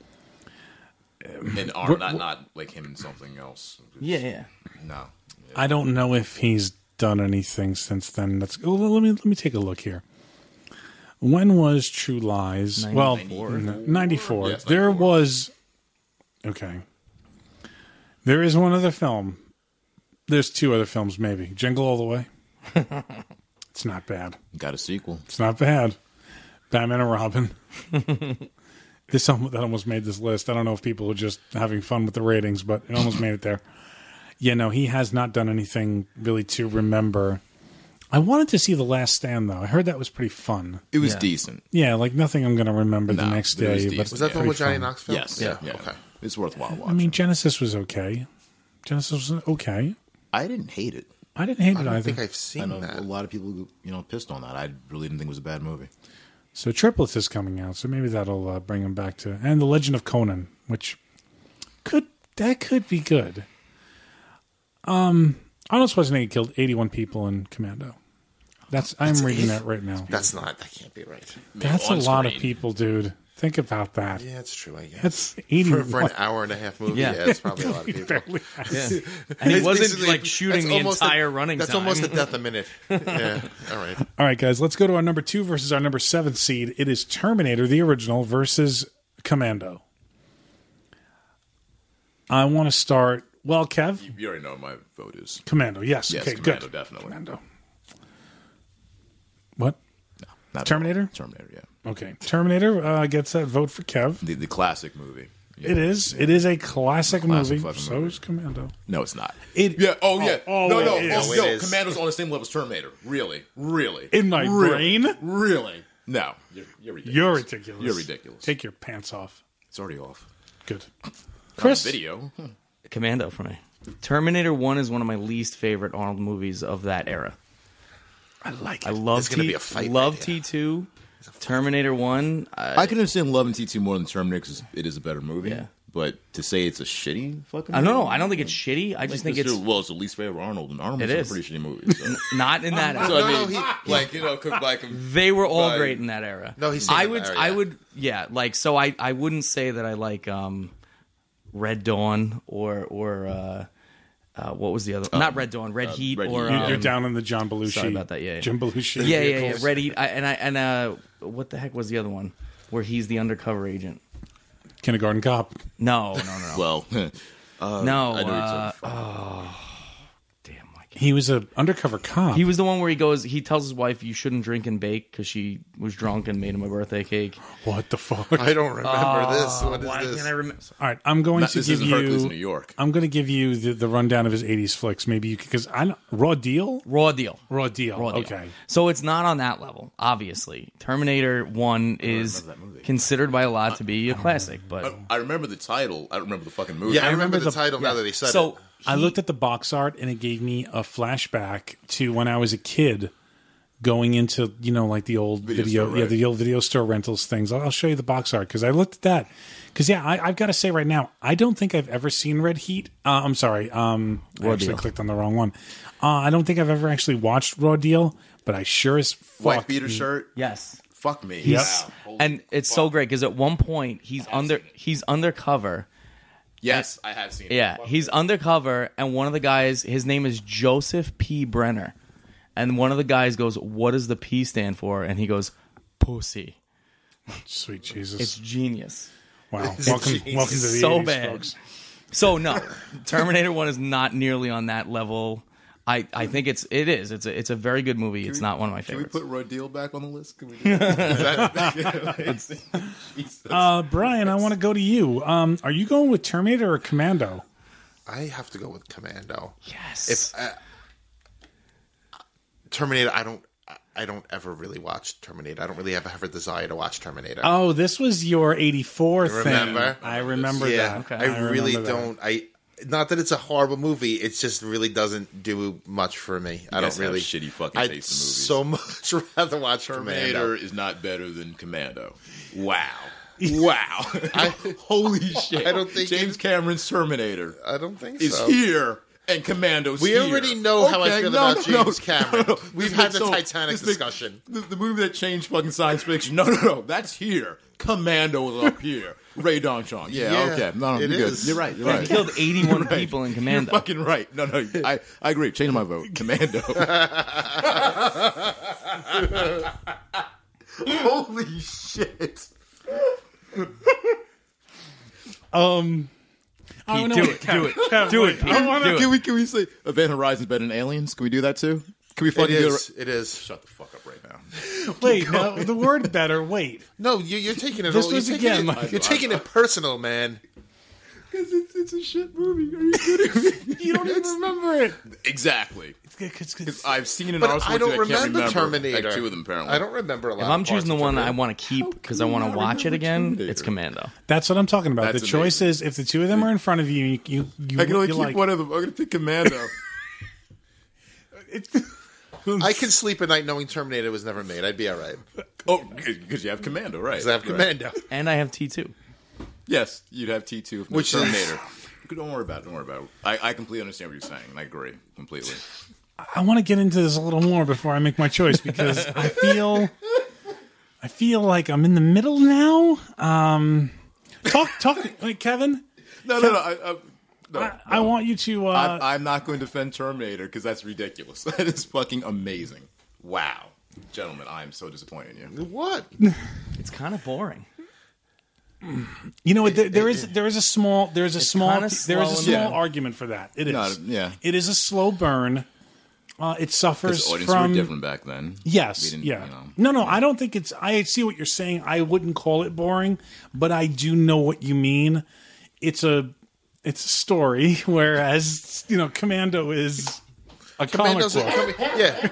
And Arnold, not like him in something else. Yeah. No. I don't know if he's done anything since then. Let me take a look here. When was True Lies? 94. Well, 94. Yes, There 94. was. Okay. There is one other film. There's two other films, maybe. Jingle All the Way. It's not bad. Got a sequel. It's not bad. Batman and Robin. That almost made this list. I don't know if people are just having fun with the ratings, but it almost made it there. Yeah, no, he has not done anything really to remember. I wanted to see The Last Stand, though. I heard that was pretty fun. It was Yeah. decent. Yeah, like nothing I'm going to remember the No, next it was day. decent. But Was that the one pretty with Johnny fun. Knoxville? Yes. Yeah. Yeah. Okay. It's worthwhile watching. I mean, Genesis was okay. Genesis was okay. I didn't hate it. I didn't hate I it don't either. think I've I seen know that. a lot of people, pissed on that. I really didn't think it was a bad movie. So Triplets is coming out, so maybe that'll bring him back to... And The Legend of Conan, which could be good. Arnold Schwarzenegger killed 81 people in Commando. I'm reading that right now. That can't be right. That's a on lot of screen. people, dude. Think about that. Yeah, it's true, I guess. That's 80 for an hour and a half movie. Yeah. Yeah, it's probably a lot of people. barely has. And he It's wasn't basically- like shooting that's the almost entire running That's time. almost a death a minute. Yeah, all right. All right, guys, let's go to our number 2 versus our number 7 seed. It is Terminator, the original, versus Commando. I want to start... Well, Kev? You already know what my vote is. Commando, yes. Yes, Okay, Commando, good. definitely. Commando. What? Not Terminator? Terminator, yeah. Okay. Terminator gets that vote for Kev. The classic movie. Yeah. It is. It is a classic Classic movie. fucking So movie. is Commando. No, it's not. It- yeah. Oh, yeah. oh, no, it no. is. Oh, It no. is. Commando's on the same level as Terminator. Really. In my brain? Really. No. You're ridiculous. You're ridiculous. You're ridiculous. Take your pants off. It's already off. Good. Chris. Chris? Video. Commando for me. Terminator 1 is one of my least favorite Arnold movies of that era. I like it. I love It's gonna be a fight love right here. T2. Terminator 1. I can understand Love and T2 more than Terminator because it is a better movie. Yeah. But to say it's a shitty fucking I movie? don't know. I don't think it's shitty. I just think it's Well, it's the least favorite Arnold, and Arnold It is is. a pretty shitty movie. So, not in that era. so I No, mean, he- They were all Right. great in that era. No, he's I saying would. that era, I yeah. would. Yeah. Like so. I wouldn't say that I like Red Dawn or what was the other? Not Red Dawn. Red Heat. Red or Heat. You're down in the John Belushi. sorry about that, yeah. Jim Belushi. Yeah. vehicles. Red Heat. And what the heck was the other one? Where he's the undercover agent. Kindergarten Cop. No. well, no. I know what you're Damn. I can't. He was an undercover cop. He was the one where he tells his wife you shouldn't drink and bake because she was drunk and made him a birthday cake. What the fuck? I don't remember this. What is Why this? can't I remember? All right, I'm going to this give isn't Hercules, New you. York. I'm going to give you the rundown of his '80s flicks. Maybe you because I Raw Deal. Raw Deal. Raw Deal. Raw Deal. Okay. So it's not on that level, obviously. Terminator 1 is that movie. considered by a lot to be a classic, but I remember the title. I don't remember the fucking movie. Yeah, I remember remember the title now that he said so it. I looked at the box art and it gave me a flashback to when I was a kid going into, like the old video, store, right? the old video store rentals things. I'll show you the box art because I looked at that. Because, I've got to say right now, I don't think I've ever seen Red Heat. I'm sorry. I actually Deal. clicked on the wrong one. I don't think I've ever actually watched Raw Deal, but I sure as fuck. White beater shirt. yes. Fuck me. He's- Wow. And it's so great because at one point he's undercover Yes, I have seen it. Yeah, he's undercover, and one of the guys, his name is Joseph P. Brenner, and one of the guys goes, "What does the P stand for?" And he goes, "Pussy." Sweet Jesus. It's genius. Wow. Welcome to the So 80s, bad. folks. So no, Terminator 1 is not nearly on that level. I think it is. It's a very good movie. It's not one of my Can we favorites. put Roy Deal back on the list? Can we do that? Jesus. Brian, I want to go to you. Are you going with Terminator or Commando? I have to go with Commando. Yes. If Terminator, I don't ever really watch Terminator. I don't really have a desire to watch Terminator. Oh, this was your 84 thing. Remember? I remember Yeah, that. I really remember that. don't. Not that it's a horrible movie. It just really doesn't do much for me. I don't guys have really shitty fucking I'd taste in movies. so much rather watch Terminator Commando. is not better than Commando. Wow. Wow. Holy shit. I don't think James Cameron's Terminator I don't think is so. here and Commando's We here. already know how I feel about James Cameron. We've had the So, Titanic this big- discussion. The movie that changed fucking science fiction. No. That's here. Commando is up here. Ray Donchon. Yeah, Yeah, okay. No, it you're is. good. You're right. You're He right. killed 81 people in Commando. You're fucking right. No, I agree. Change my vote. Commando. Holy shit. Oh, no, do wait, it. Kevin, Do it. Kevin, Do wait, it, Pete. I wanna- Do it. Can we say Event Horizon's better than Aliens? Can we do that too? Can we It fucking do is. It is. Shut the fuck up right now. Wait, no, the word better. Wait. No, you're taking it. This you're was taking again it- my- You're taking it personal, man. Because it's a shit movie. Are you kidding me? You don't even remember it. Exactly. It's- I've seen an But Arnold I don't Schwarzenegger, I can't remember Terminator. Like two of them, apparently. I don't remember a lot. If I'm of choosing the parts of one I Terminator. want to keep because I can want you to not watch it remember again, Terminator? it's Commando. That's what I'm talking about. That's the choice amazing. is if the two of them are in front of you, you I can only you keep like, one of them. I'm going to pick Commando. I can sleep at night knowing Terminator was never made. I'd be all right. Oh, because you have Commando, right? Because I have Right. Commando. And I have T2. Yes, you'd have T2 from Which is- Terminator. Don't worry about it. Don't worry about it. I completely understand what you're saying, and I agree completely. I want to get into this a little more before I make my choice because I feel like I'm in the middle now. Talk, like Kevin. No. I want you to. I'm not going to defend Terminator because that's ridiculous. That is fucking amazing. Wow. Gentlemen, I am so disappointed in you. What? It's kind of boring. You know, there is a small kinda slow and- argument for that. It is. Yeah. It is a slow burn. It suffers Because audiences from were different back then. We Yes, didn't, yeah. you know. No, I don't think it's. I see what you're saying. I wouldn't call it boring, but I do know what you mean. It's a story, whereas Commando is a comic Commando's book. yeah.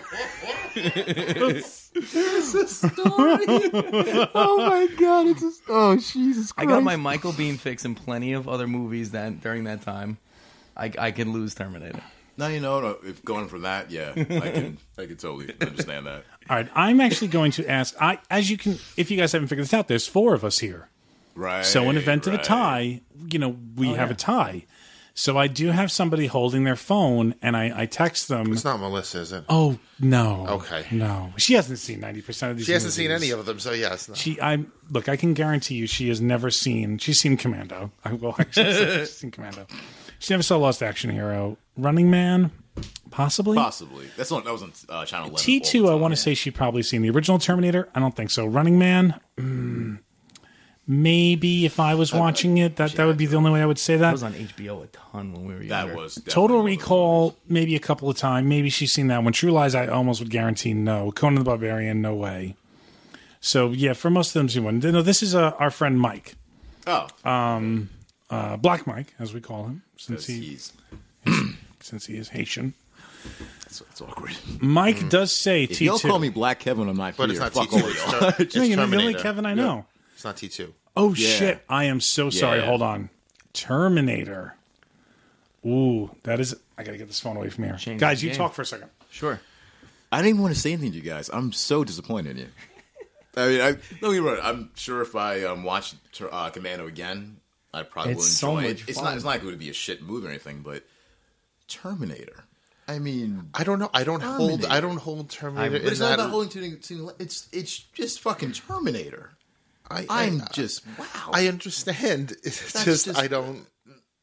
Oh my god! Oh Jesus I got my Michael Biehn fix in plenty of other movies that during that time. I could lose Terminator. No, if going for that, yeah, I can totally understand that. All right, I'm actually going to ask. If you guys haven't figured this out, there's 4 of us here. Right. So in event of a right. tie, we have a tie. So I do have somebody holding their phone, and I text them. It's not Melissa, is it? Oh no. Okay. No, she hasn't seen 90% of these. She hasn't seen movies. any of them, so yes. No. I can guarantee you, she has never seen. She's seen Commando. I will actually say she's seen Commando. She never saw Lost Action Hero, Running Man, possibly. Possibly. That was on Channel 11. all T2, the I time. want to say she probably seen the original Terminator. I don't think so. Running Man, maybe if I was watching it, that would be the only way I would say It that. was on HBO a ton when we were That younger. was definitely Total one of Recall, maybe a couple of times. Maybe she's seen that one. True Lies, I almost would guarantee no. Conan the Barbarian, no way. So, yeah, for most of them, she wouldn't. No, this is our friend Mike. Oh, Black Mike, as we call him, since he's he is Haitian. it's awkward. Mike does say If y'all T2. call me Black Kevin, I'm not But here. it's not Fuck T2. all It's, y'all. it's No, you're the only Terminator. Kevin I know. It's not T2. Oh, Yeah. shit. I am so sorry. Yeah. Hold on. Terminator. Ooh, that is... I got to get this phone away from here. Change Guys, the you game. talk for a second. Sure. I didn't even want to say anything to you guys. I'm so disappointed in you. I mean, no, you're right. I'm sure if I watched Commando again, I probably will It's so enjoy much it. It's fun. not like it would be a shit movie or anything, but Terminator. I mean, I don't know. I don't hold Terminator. but it's in not that, about holding to. It's just fucking Terminator. I'm just wow. I understand. It's That's just just- I don't.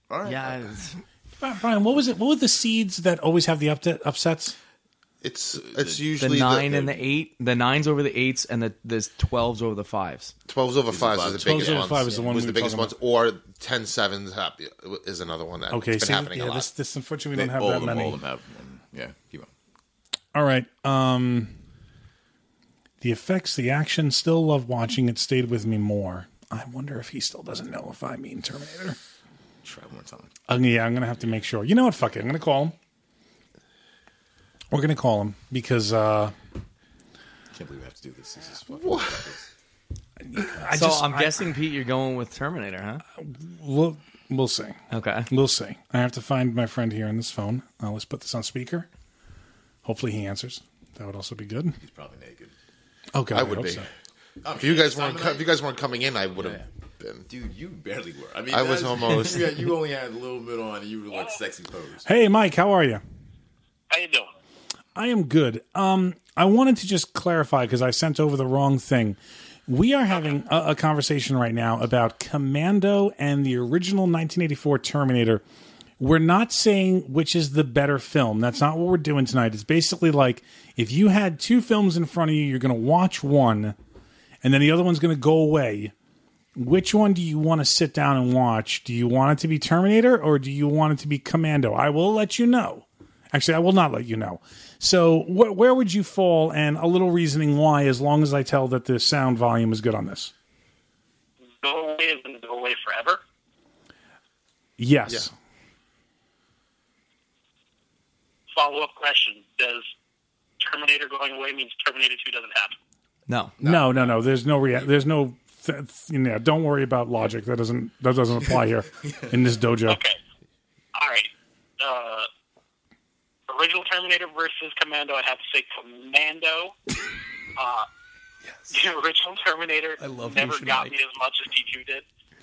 All right. Yeah, Brian, what was it? What were the seeds that always have the upsets? It's the usually 9 and the 8. The 9's over the 8s, and the 12's over the 5s. 12s over 5s is the 12s biggest over ones. 5 is the one was we the were biggest talking ones, or 10-7s is another one that Okay, it's been see, happening a yeah, lot. this unfortunately we don't have all that of them, many. all of them have one. Yeah, keep on. All right. The effects, the action, still love watching. It stayed with me more. I wonder if he still doesn't know if I mean Terminator. Try one more time. Yeah, I'm going to have to make sure. You know what? Fuck it. I'm going to call him. We're going to call him because Can't believe we have to do this. This is fucking I'm guessing, Pete, you're going with Terminator, huh? we'll see. Okay. We'll see. I have to find my friend here on this phone. Let's put this on speaker. Hopefully he answers. That would also be good. He's probably naked. Oh, God, I would hope be. so. If you guys weren't coming in, I would have been. Dude, you barely were. I mean, I was almost. You only had a little bit on, and you were like sexy pose. Hey, Mike, how are you? How you doing? I am good. I wanted to just clarify because I sent over the wrong thing. We are having a conversation right now about Commando and the original 1984 Terminator. We're not saying which is the better film. That's not what we're doing tonight. It's basically like if you had two films in front of you, you're going to watch one, and then the other one's going to go away. Which one do you want to sit down and watch? Do you want it to be Terminator or do you want it to be Commando? I will let you know. Actually, I will not let you know. So where would you fall, and a little reasoning why, as long as I tell that the sound volume is good on this? Go away is going to go away forever. Yes. Yeah. Follow-up question. Does Terminator going away means Terminator 2 doesn't happen? No. No. There's no. Don't worry about logic. That doesn't apply here in this dojo. Okay. All right. Original Terminator versus Commando. I'd have to say Commando. The original Terminator never got me as much as T2 did.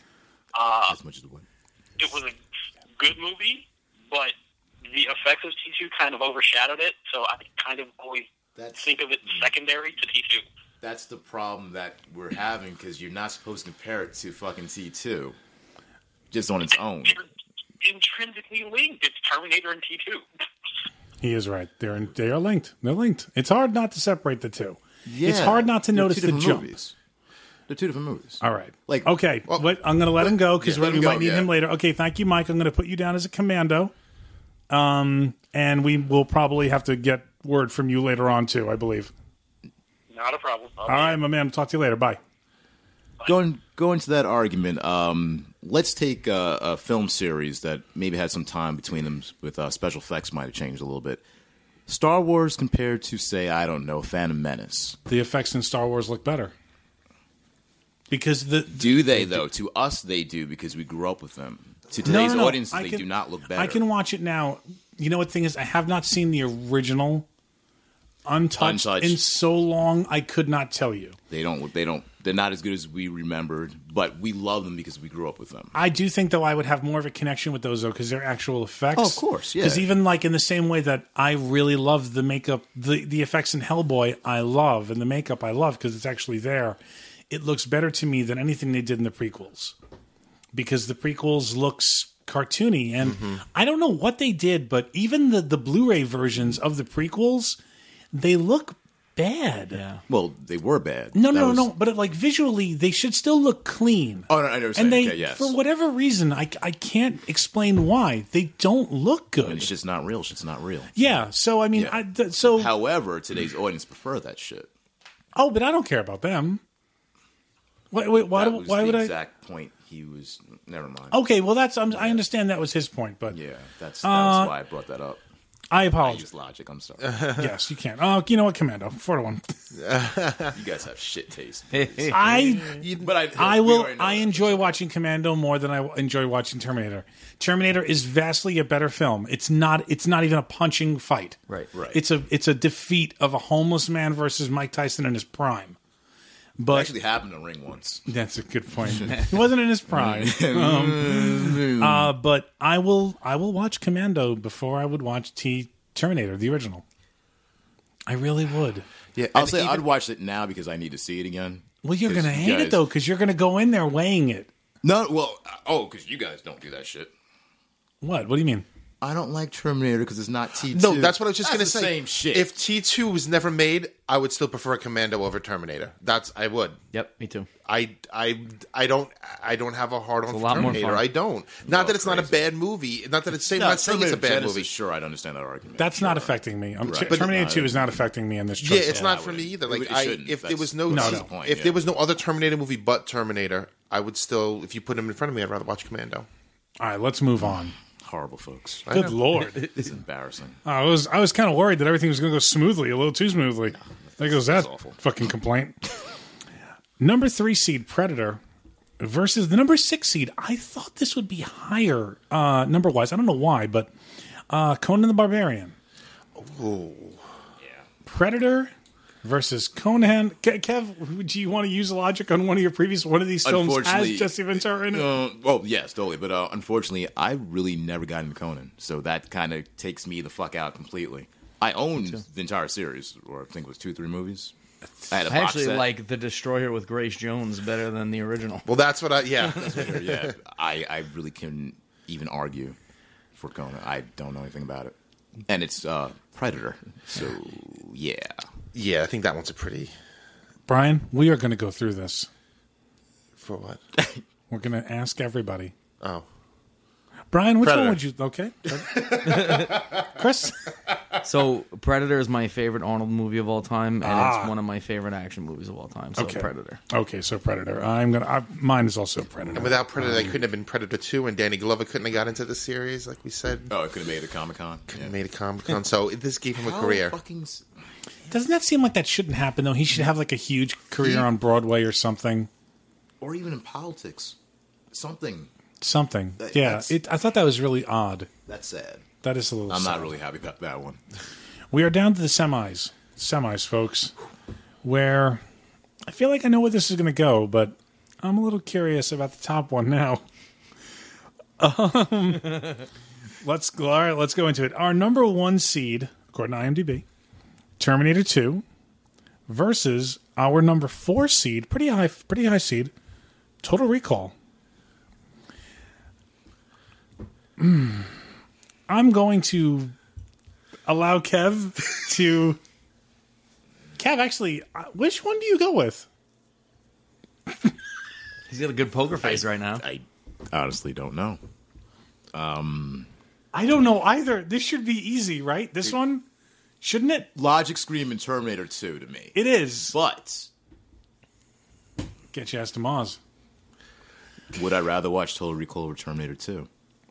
As much as the one. It was a good movie, but the effects of T2 kind of overshadowed it, so I kind of always think of it secondary to T2. That's the problem that we're having, because you're not supposed to compare it to fucking T2 just on its own. They're intrinsically linked. It's Terminator and T2. He is right. They are linked. They're linked. It's hard not to separate the two. Yeah, It's hard not to they're notice two the different jump. movies. They're two different movies. All right. Like, okay. well, I'm going to let him go because let we him might go, need him later. Okay. Thank you, Mike. I'm going to put you down as a Commando. And we will probably have to get word from you later on too, I believe. Not a problem. All right, my man. Talk to you later. Bye. Going to that argument, let's take a film series that maybe had some time between them with special effects might have changed a little bit. Star Wars compared to, say, I don't know, Phantom Menace. The effects in Star Wars look better. Because Do they, though? To us, they do, because we grew up with them. To today's audiences, they do not look better. I can watch it now. You know what the thing is? I have not seen the original untouched in so long, I could not tell you. They're not as good as we remembered, but we love them because we grew up with them. I do think, though, I would have more of a connection with those, though, because they're actual effects. Oh, of course, yeah. Because even, like, in the same way that I really love the makeup, the effects in Hellboy, I love, and the makeup I love because it's actually there. It looks better to me than anything they did in the prequels. Because the prequels looks cartoony, and I don't know what they did, but even the Blu-ray versions of the prequels, they look bad. Yeah. Well, they were bad. No. But like visually, they should still look clean. Oh, no, I know what you're And saying. they, Okay, yes. for whatever reason, I can't explain why they don't look good. It's just not real. Shit's not real. Yeah. So I mean, Yeah. However, today's audience prefer that shit. Oh, but I don't care about them. Why That was why the would I? exact point he was. Never mind. Okay, well I understand that was his point, but Yeah, that's why I brought that up. I I apologize. use logic. I'm sorry. Yes, you can. Oh, you know what, Commando 4-1. You guys have shit taste. But I enjoy watching Commando more than I enjoy watching Terminator. Terminator is vastly a better film. It's not even a punching fight. Right. It's a defeat of a homeless man versus Mike Tyson in his prime. It But actually happened in Ring once. that's a good point. He wasn't in his prime. But I will watch Commando before I would watch Terminator, the original. I really would. Yeah, I'll say I'd watch it now because I need to see it again. Well, you're 'Cause going to you hate it, guys- though, because you're going to go in there weighing it. No, well, because you guys don't do that shit. What? What do you mean? I don't like Terminator because it's not T2. No, that's what I was just going to That's say. the same shit. If T2 was never made, I would still prefer Commando over Terminator. I would. Yep, me too. I don't have a hard on a for lot more Terminator. fun. I don't. Not that it's not a crazy. bad movie. Not that it's saying No, not saying it's a Terminator bad Genesis, movie. Sure, I'd understand that argument. That's sure. not affecting me. Right. Terminator 2 is not affecting me in this choice. Yeah, it's at all. not for me either. Like It shouldn't. if there That's- was no, No, T- no. point, if yeah. there was no other Terminator movie but Terminator, I would still. If you put him in front of me, I'd rather watch Commando. All right, let's move on. Horrible, folks. Good Lord. It's embarrassing. I was kind of worried that everything was going to go smoothly, a little too smoothly. There goes that awful. fucking complaint. Number 3 seed Predator versus the number 6 seed. I thought this would be higher number wise. I don't know why, but Conan the Barbarian. Ooh. Predator versus Conan. Kev, do you want to use logic on one of these films as Unfortunately- Jesse Ventura in it? Well, yes, totally. But unfortunately, I really never got into Conan, so that kind of takes me the fuck out completely. I owned the entire series, or I think it was 2-3 movies. I had a I box actually set. like The Destroyer with Grace Jones better than the original. Well, that's what I. Yeah. Yeah, I really couldn't even argue for Conan. I don't know anything about it, and it's Predator. So yeah, Yeah, I think that one's a pretty. Brian, we are going to go through this. For what? We're going to ask everybody. Oh. Brian, which Predator. one would you... Okay. Chris? So Predator is my favorite Arnold movie of all time, and Ah. it's one of my favorite action movies of all time. So Okay. Predator. Okay, so Predator. Mine is also Predator. And without Predator, they couldn't have been Predator 2, and Danny Glover couldn't have got into the series, like we said. oh, it could have made it a Comic-Con. Made a Comic-Con, so this gave him a career. Doesn't that seem like that shouldn't happen, though? He should have, like, a huge career on Broadway or something. Or even in politics, something. Something. That- Yeah, that's- I thought that was really odd. That's sad. That is a little I'm sad. not really happy about that one. We are down to the semis. Semis, folks. Where I feel like I know where this is going to go, but I'm a little curious about the top one now. Let's go into it. Our number 1 seed, according to IMDb, Terminator 2, versus our number 4 seed, pretty high seed, Total Recall. I'm going to allow Kev to... Kev, actually, which one do you go with? He's got a good poker face right now. I honestly don't know. I don't know either. This should be easy, right? This one? Shouldn't it? Logic screaming Terminator 2 to me. It is. But Get your ass to Maz. would I rather watch Total Recall over Terminator 2?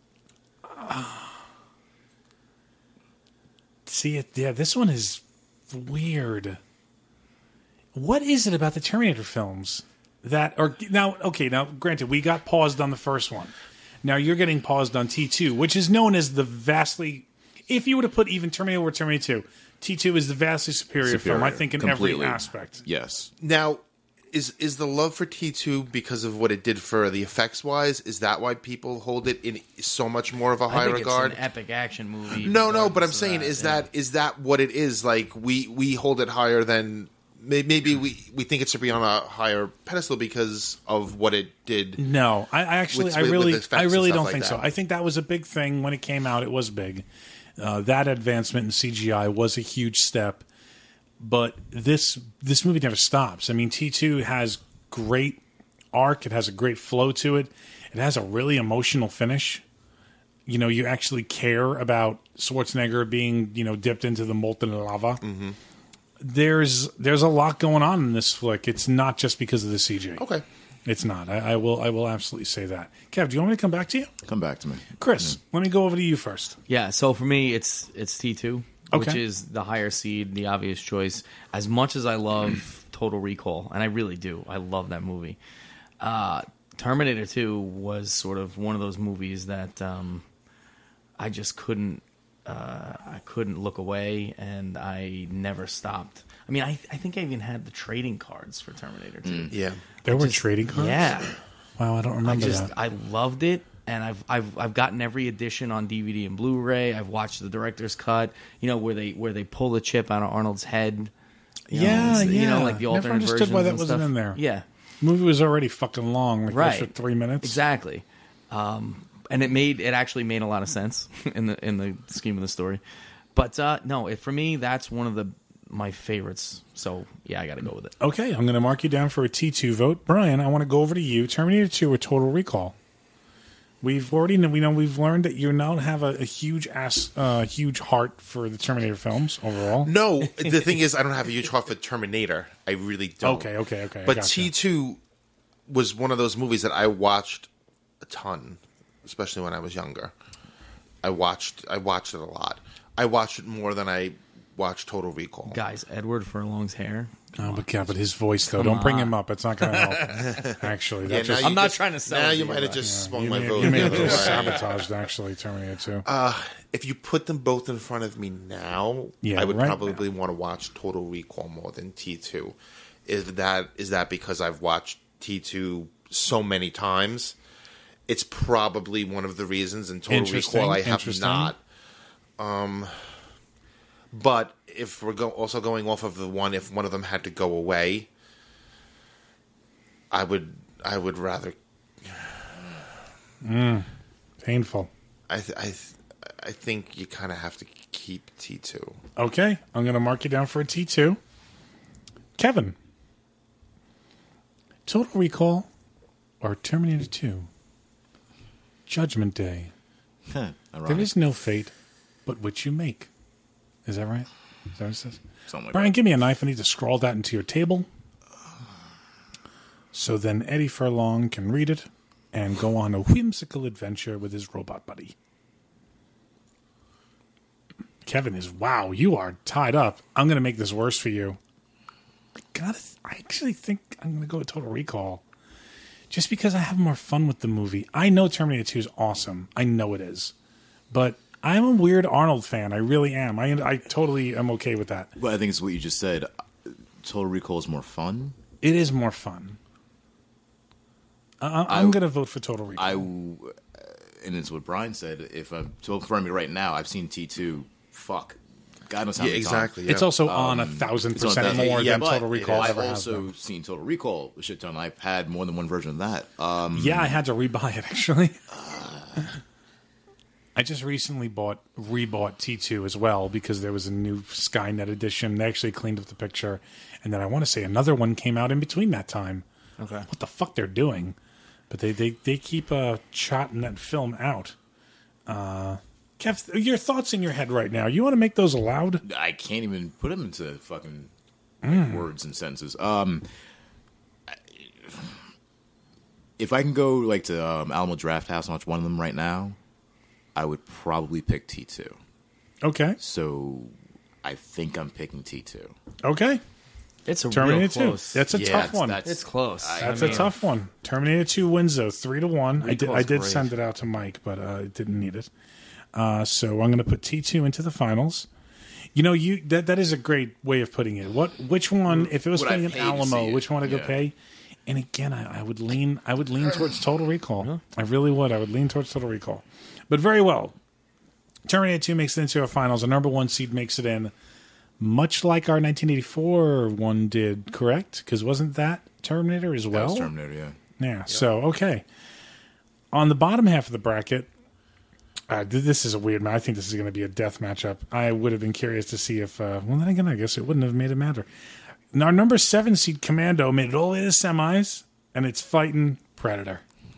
See it? Yeah, this one is weird. What is it about the Terminator films that are now? Okay, now granted, we got paused on the first one. Now you're getting paused on T2, which is known as the vastly. If you were to put even Terminator over Terminator 2, T2 is the vastly superior film. I think in Completely. every aspect. Yes. Now, is the love for T2 because of what it did for the effects wise? Is that why people hold it in so much more of a high I think regard? it's an epic action movie. No, but I'm regardless of saying that, is that what it is? Like we hold it higher than maybe we think it should be on a higher pedestal because of what it did. No, I actually, With- I with really, effects I and really stuff don't like think so. that. I think that was a big thing when it came out. It was big. That advancement in CGI was a huge step. But this movie never stops. I mean, T2 has great arc. It has a great flow to it. It has a really emotional finish. You know, you actually care about Schwarzenegger being, dipped into the molten lava. Mm-hmm. There's a lot going on in this flick. It's not just because of the CG. Okay. It's not. I will absolutely say that. Kev, do you want me to come back to you? Come back to me. Chris, let me go over to you first. Yeah, so for me, it's T2, which Okay. is the higher seed, the obvious choice. As much as I love Total Recall, and I really do, I love that movie. Terminator 2 was sort of one of those movies that I just couldn't look away, and I never stopped. I mean, I think I even had the trading cards for Terminator 2. Yeah. There were trading cards? Yeah. Wow, I don't remember that. I loved it, and I've gotten every edition on DVD and Blu-ray. I've watched the director's cut, where they pull the chip out of Arnold's head. Yeah. Like the alternate Never understood versions why that and wasn't stuff. in there. Yeah, The movie was already fucking long, like right. for 3 minutes. Exactly. and it actually made a lot of sense in the scheme of the story. But no, for me, that's one of my favorites. So yeah, I got to go with it. Okay, I'm going to mark you down for a T2 vote. Brian, I want to go over to you. Terminator 2 or Total Recall? We've learned that you now have a huge heart for the Terminator films overall. No, the thing is, I don't have a huge heart for Terminator. I really don't. Okay. But T2 was one of those movies that I watched a ton, especially when I was younger. I watched it a lot. I watched it more than I watched Total Recall. Guys, Edward Furlong's hair. But his voice though. Don't bring him up. It's not going to help. Actually, I'm not trying to sell. Now it you to might have just swung you my may, vote. you may the have other just way. sabotaged actually Terminator 2. If you put them both in front of me now, Yeah, I would right probably want to watch Total Recall more than T2. Is that because I've watched T2 so many times? It's probably one of the reasons. In Total Recall, I have not. But if we're also going off of the one, if one of them had to go away, I would rather. Painful. I think you kind of have to keep T2. Okay, I'm going to mark you down for a T2. Kevin, Total Recall or Terminator 2? Judgment Day. There is no fate but which you make. Is that right? Is that what it says? Something like Brian, that. give me a knife. I need to scrawl that into your table. So then Eddie Furlong can read it and go on a whimsical adventure with his robot buddy. Kevin is, wow, you are tied up. I'm going to make this worse for you. I actually think I'm going to go with Total Recall. Just because I have more fun with the movie. I know Terminator 2 is awesome. I know it is. But I'm a weird Arnold fan. I really am. I totally am okay with that. Well, I think it's what you just said. Total Recall is more fun. It is more fun. I'm going to vote for Total Recall. And it's what Brian said. If I'm in front of me right now, I've seen T2. Fuck. God knows how many exactly. times. It's also on 1,000% more than Total Recall I've ever has also been. seen Total Recall a shit ton. I've had more than one version of that. Yeah, I had to rebuy it, actually. I just recently rebought T2 as well because there was a new Skynet edition. They actually cleaned up the picture. And then I want to say another one came out in between that time. Okay. What the fuck they're doing. But they keep trotting that film out. Kev, your thoughts in your head right now. You want to make those loud? I can't even put them into fucking words and sentences. If I can go like to Alamo Drafthouse and watch one of them right now, I would probably pick T2. Okay. So I think I'm picking T2. Okay. It's a Terminator real 2. close. That's a tough one. It's close. That's a tough one. Terminator 2 wins, though, 3-1. I did great. send it out to Mike, but I didn't need it. So I'm going to put T2 into the finals. You know, that is a great way of putting it. Which one, if it was Would playing I in pay to Alamo, see it? which one I go Yeah. pay? And again, I would lean towards Total Recall. I really would. I would lean towards Total Recall. But very well. Terminator 2 makes it into our finals. A number one seed makes it in, much like our 1984 one did, correct? Because wasn't that Terminator as well? That was Terminator, yeah. Yeah, so, okay. On the bottom half of the bracket, this is a weird match. I think this is going to be a death matchup. I would have been curious to see if, well, then again, I guess it wouldn't have made it matter. Now, our number 7 seed Commando made it all the way to the semis, and it's fighting Predator.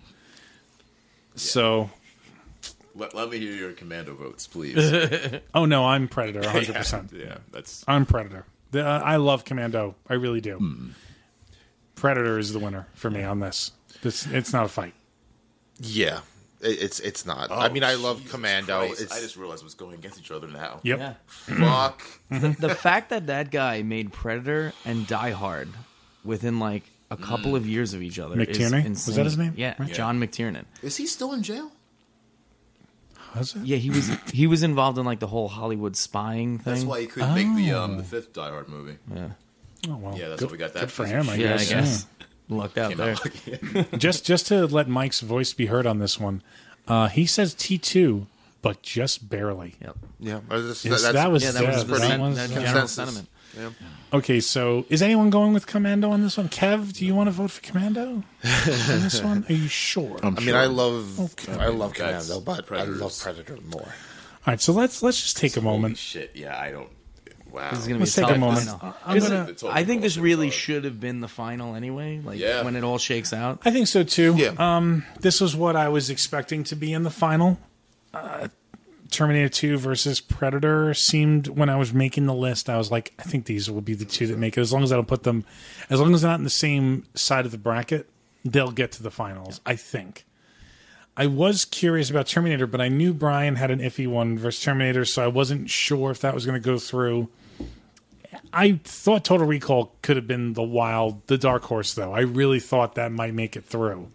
So, Let me hear your Commando votes, please. oh no, I'm Predator, 100%. Yeah, that's... I'm Predator. I love Commando. I really do. Predator is the winner for me on this. It's not a fight. Yeah, it's not. I mean, I love Jesus Commando. Christ. It's, I just realized what's going against each other now. Yep. Yeah. Fuck. The fact that guy made Predator and Die Hard within like a couple of years of each other is McTiernan? insane. Was that his name? Yeah, Right. John McTiernan. Is he still in jail? Was it? Yeah, he was involved in like the whole Hollywood spying thing. That's why he couldn't make the fifth Die Hard movie. Yeah, Oh, well. Yeah, that's good, how we got that. Good for him, I yeah, guess. I guess. Lucked out Came there. out like- Just to let Mike's voice be heard on this one, he says T2, but just barely. Yep. yeah, Yes, that was Yeah, that was the that was- general consensus. sentiment. Yeah. Okay, so is anyone going with Commando on this one? Kev, do you want to vote for Commando on this one? Are you sure? I mean, I love That's Commando, but Predators. I love Predator more. All right, so let's just take a Holy moment. shit! Yeah, I don't. Wow. This is gonna Let's be take a tough moment. final. I'm gonna. The total I think this bullshit really vote. should have been the final anyway. Like Yeah. when it all shakes out. I think so too. Yeah. This was what I was expecting to be in the final. Terminator 2 versus Predator seemed, when I was making the list, I was like, I think these will be the two that make it. As long as I don't put them, as long as they're not in the same side of the bracket, they'll get to the finals, I think. I was curious about Terminator, but I knew Brian had an iffy one versus Terminator, so I wasn't sure if that was going to go through. I thought Total Recall could have been the dark horse, though. I really thought that might make it through.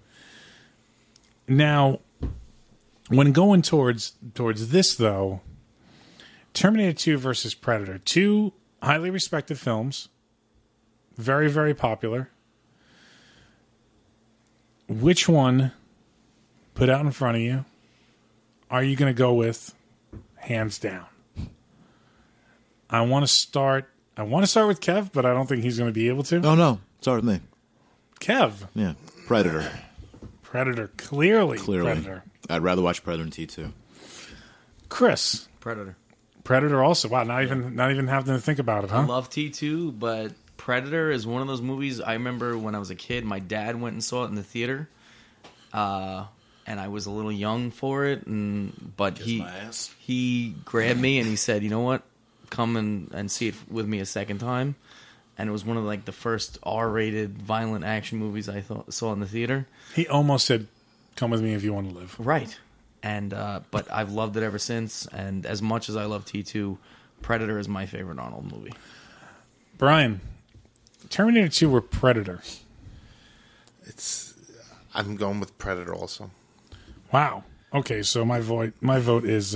Now, when going towards this, though, Terminator 2 versus Predator, two highly respected films, very, very popular. Which one, put out in front of you, are you going to go with, hands down? I want to start with Kev, but I don't think he's going to be able to. Oh no, start with me. Kev, Yeah, Predator. Predator, clearly. Clearly, Predator. I'd rather watch Predator than T2. Chris, Predator. also. Wow, not even having to think about it, huh? I love T2, but Predator is one of those movies. I remember when I was a kid, my dad went and saw it in the theater, and I was a little young for it. But he grabbed me and he said, "You know what? Come and see it with me a second time." And it was one of the first R-rated violent action movies I saw in the theater. He almost said, "Come with me if you want to live." Right. And but I've loved it ever since. And as much as I love T2, Predator is my favorite Arnold movie. Brian, Terminator 2 or Predator? I'm going with Predator also. Wow. Okay, so my vote is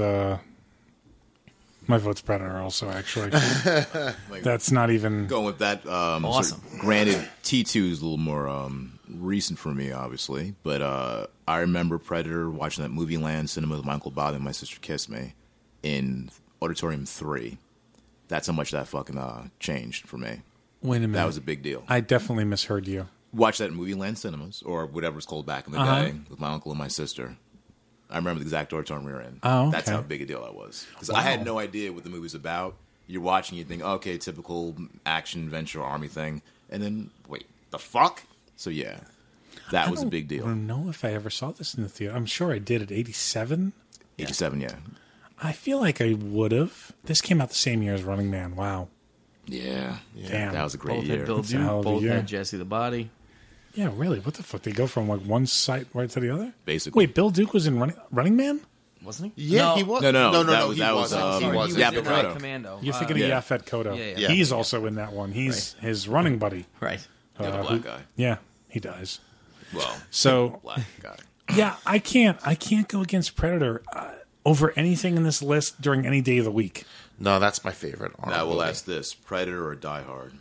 my vote's Predator also, actually. That's not even Going with that. Awesome. Granted, T2 is a little more recent for me, obviously, but I remember Predator watching that movie Land Cinema with my Uncle Bob and My Sister Kissed Me in Auditorium 3. That's how much that fucking changed for me. Wait a minute. That was a big deal. I definitely misheard you. Watch that in Movie Land Cinemas, or whatever it's called back in the day, with my uncle and my sister. I remember the exact auditorium we were in. Oh, okay. That's how big a deal that was. Because I had no idea what the movie was about. You're watching, you think, okay, typical action, adventure, army thing. And then, wait, the fuck? So, yeah, that was a big I deal. don't know if I ever saw this in the theater. I'm sure I did at 87. 87, yeah. I feel like I would have. This came out the same year as Running Man. Wow. Yeah. Damn. That was a great Both year. had Bill That's a hell Duke, of a both year. had Jesse the Body. Yeah, really? What the fuck? They go from one site right to the other? Basically. Wait, Bill Duke was in Running Man? Wasn't he? Yeah, No. he was. No, No, that he was, wasn't. He sorry, He wasn't. was Yaphet in Kotto. Commando. You're thinking yeah. of Yaphet Kotto. Yeah. He's also in that one. He's his running buddy. Right. Yeah, the black guy. Yeah, he dies. Well, So black guy. yeah, I can't go against Predator over anything in this list during any day of the week. No, that's my favorite. Arnold Now we'll movie. ask this: Predator or Die Hard?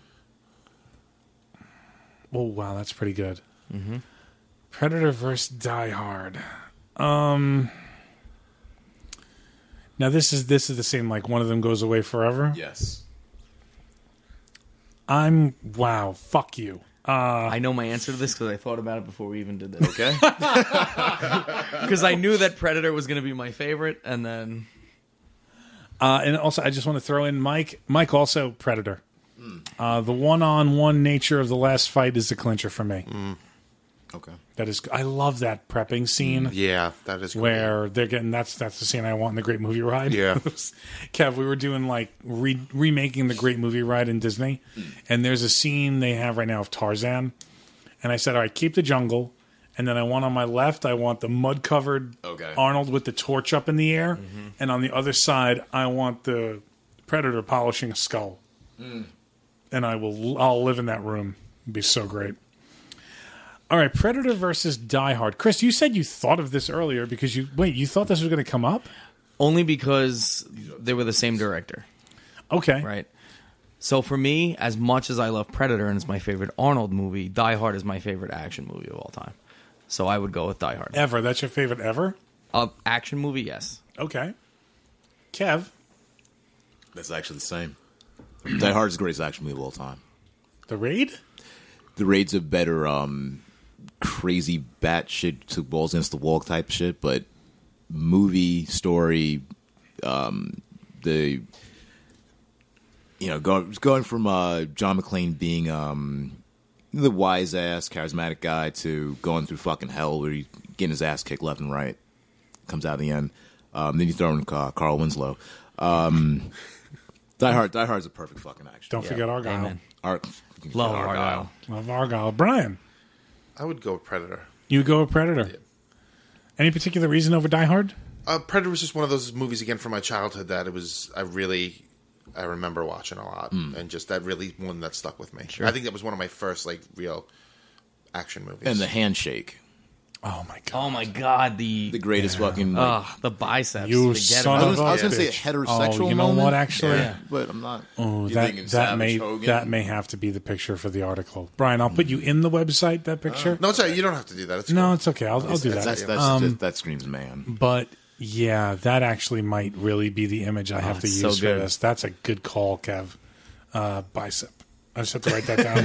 Oh wow, that's pretty good. Mm-hmm. Predator versus Die Hard. Now this is the same. Like one of them goes away forever. Yes. Wow. Fuck you. I know my answer to this because I thought about it before we even did this. Okay. Because I knew that Predator was going to be my favorite, and then And also, I just want to throw in Mike. Mike also Predator. The one-on-one nature of the last fight is the clincher for me. Okay. That is, I love that prepping scene. Yeah, that is great. Where they're getting that's the scene I want in the Great Movie Ride. Yeah. Kev, we were doing like remaking the Great Movie Ride in Disney, and there's a scene they have right now of Tarzan, and I said, all right, keep the jungle, and then I want on my left, I want the mud covered Arnold with the torch up in the air, and on the other side, I want the Predator polishing a skull, and I'll live in that room. It'd be so great. All right, Predator versus Die Hard. Chris, you said you thought of this earlier because you thought this was going to come up? only because they were the same director, Okay. right? So for me, as much as I love Predator and it's my favorite Arnold movie, Die Hard is my favorite action movie of all time. So I would go with Die Hard. Ever. That's your favorite ever? Action movie, yes. Okay. Kev. That's actually the same. Die Hard is the greatest action movie of all time. The Raid? The Raid's a better crazy batshit to balls against the wall type shit, but movie story, going from John McClane being the wise ass charismatic guy to going through fucking hell where he's getting his ass kicked left and right, comes out at the end. Then you throw in Carl Winslow. Die Hard is a perfect fucking action. Don't forget Argyle. Love Argyle. Love Argyle. Brian, I would go with Predator. you would go with Predator. Yeah. Any particular reason over Die Hard? Predator was just one of those movies again from my childhood that I remember watching a lot, and just that really one that stuck with me. Sure. I think that was one of my first real action movies. And The Handshake. Oh my god! Oh my god! The greatest fucking. the biceps. You Forget son about of it. a I was going to say bitch. heterosexual. Oh, you know moment. what? Actually, Yeah. But I'm not. Oh, You're thinking Savage Hogan? that may have to be the picture for the article. Brian, I'll put you in the website. That picture. No, sorry, you don't have to do that. It's No, cool. it's okay. I'll do that. That screams man. But yeah, that actually might really be the image I have to it's use so for good. this. That's a good call, Kev. Bicep. I just have to write that down.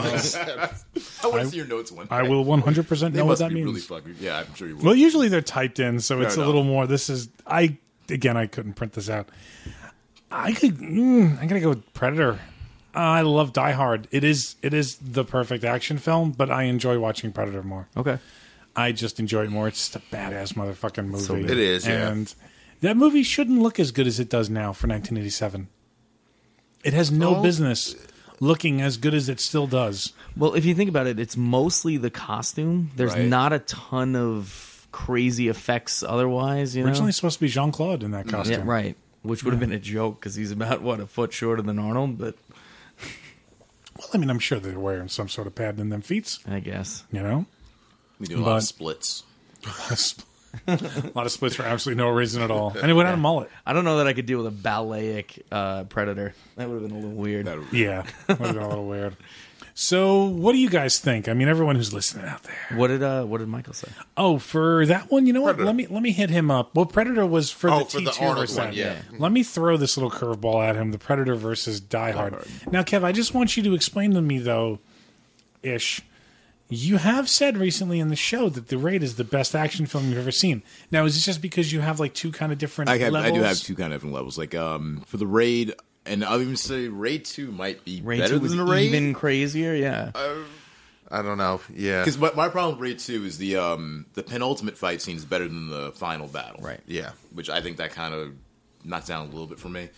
I want to see your notes one. I will 100% They know what must that be means. really fucking. Yeah, I'm sure you will. Well, usually they're typed in, so it's Fair a little enough. more. This is I couldn't print this out. I gotta go with Predator. I love Die Hard. It is the perfect action film, but I enjoy watching Predator more. Okay. I just enjoy it more. It's just a badass motherfucking movie. So good. It is, yeah. And that movie shouldn't look as good as it does now for 1987. It has no business looking as good as it still does. Well, if you think about it, it's mostly the costume. There's Right. not a ton of crazy effects otherwise. You know. Originally supposed to be Jean-Claude in that costume. Yeah, right. Which would have been a joke because he's about a foot shorter than Arnold, but Well, I mean, I'm sure they're wearing some sort of pad in them feet, I guess. you know? We do a lot But- of splits. A lot of splits for absolutely no reason at all. And it went out a mullet. I don't know that I could deal with a balletic Predator. That would have been a little weird. Yeah, would have been a little weird. So, what do you guys think? I mean, everyone who's listening out there. What did Michael say? Oh, for that one, you know what? Predator. Let me hit him up. Well, Predator was for the for T2 the Arnold versus one, that. yeah. Let me throw this little curveball at him: the Predator versus Die Hard. Now, Kev, I just want you to explain to me, though, Ish. You have said recently in the show that The Raid is the best action film you've ever seen. Now, is this just because you have like two kind of different levels? I do have two kind of different levels. Like for the Raid, and I'll even say Raid 2 might be Raid better 2 was than the Raid. even crazier, yeah. I don't know. Yeah. Because my problem with Raid 2 is the penultimate fight scene is better than the final battle. Right. Yeah. Which I think that kind of knocks down a little bit for me.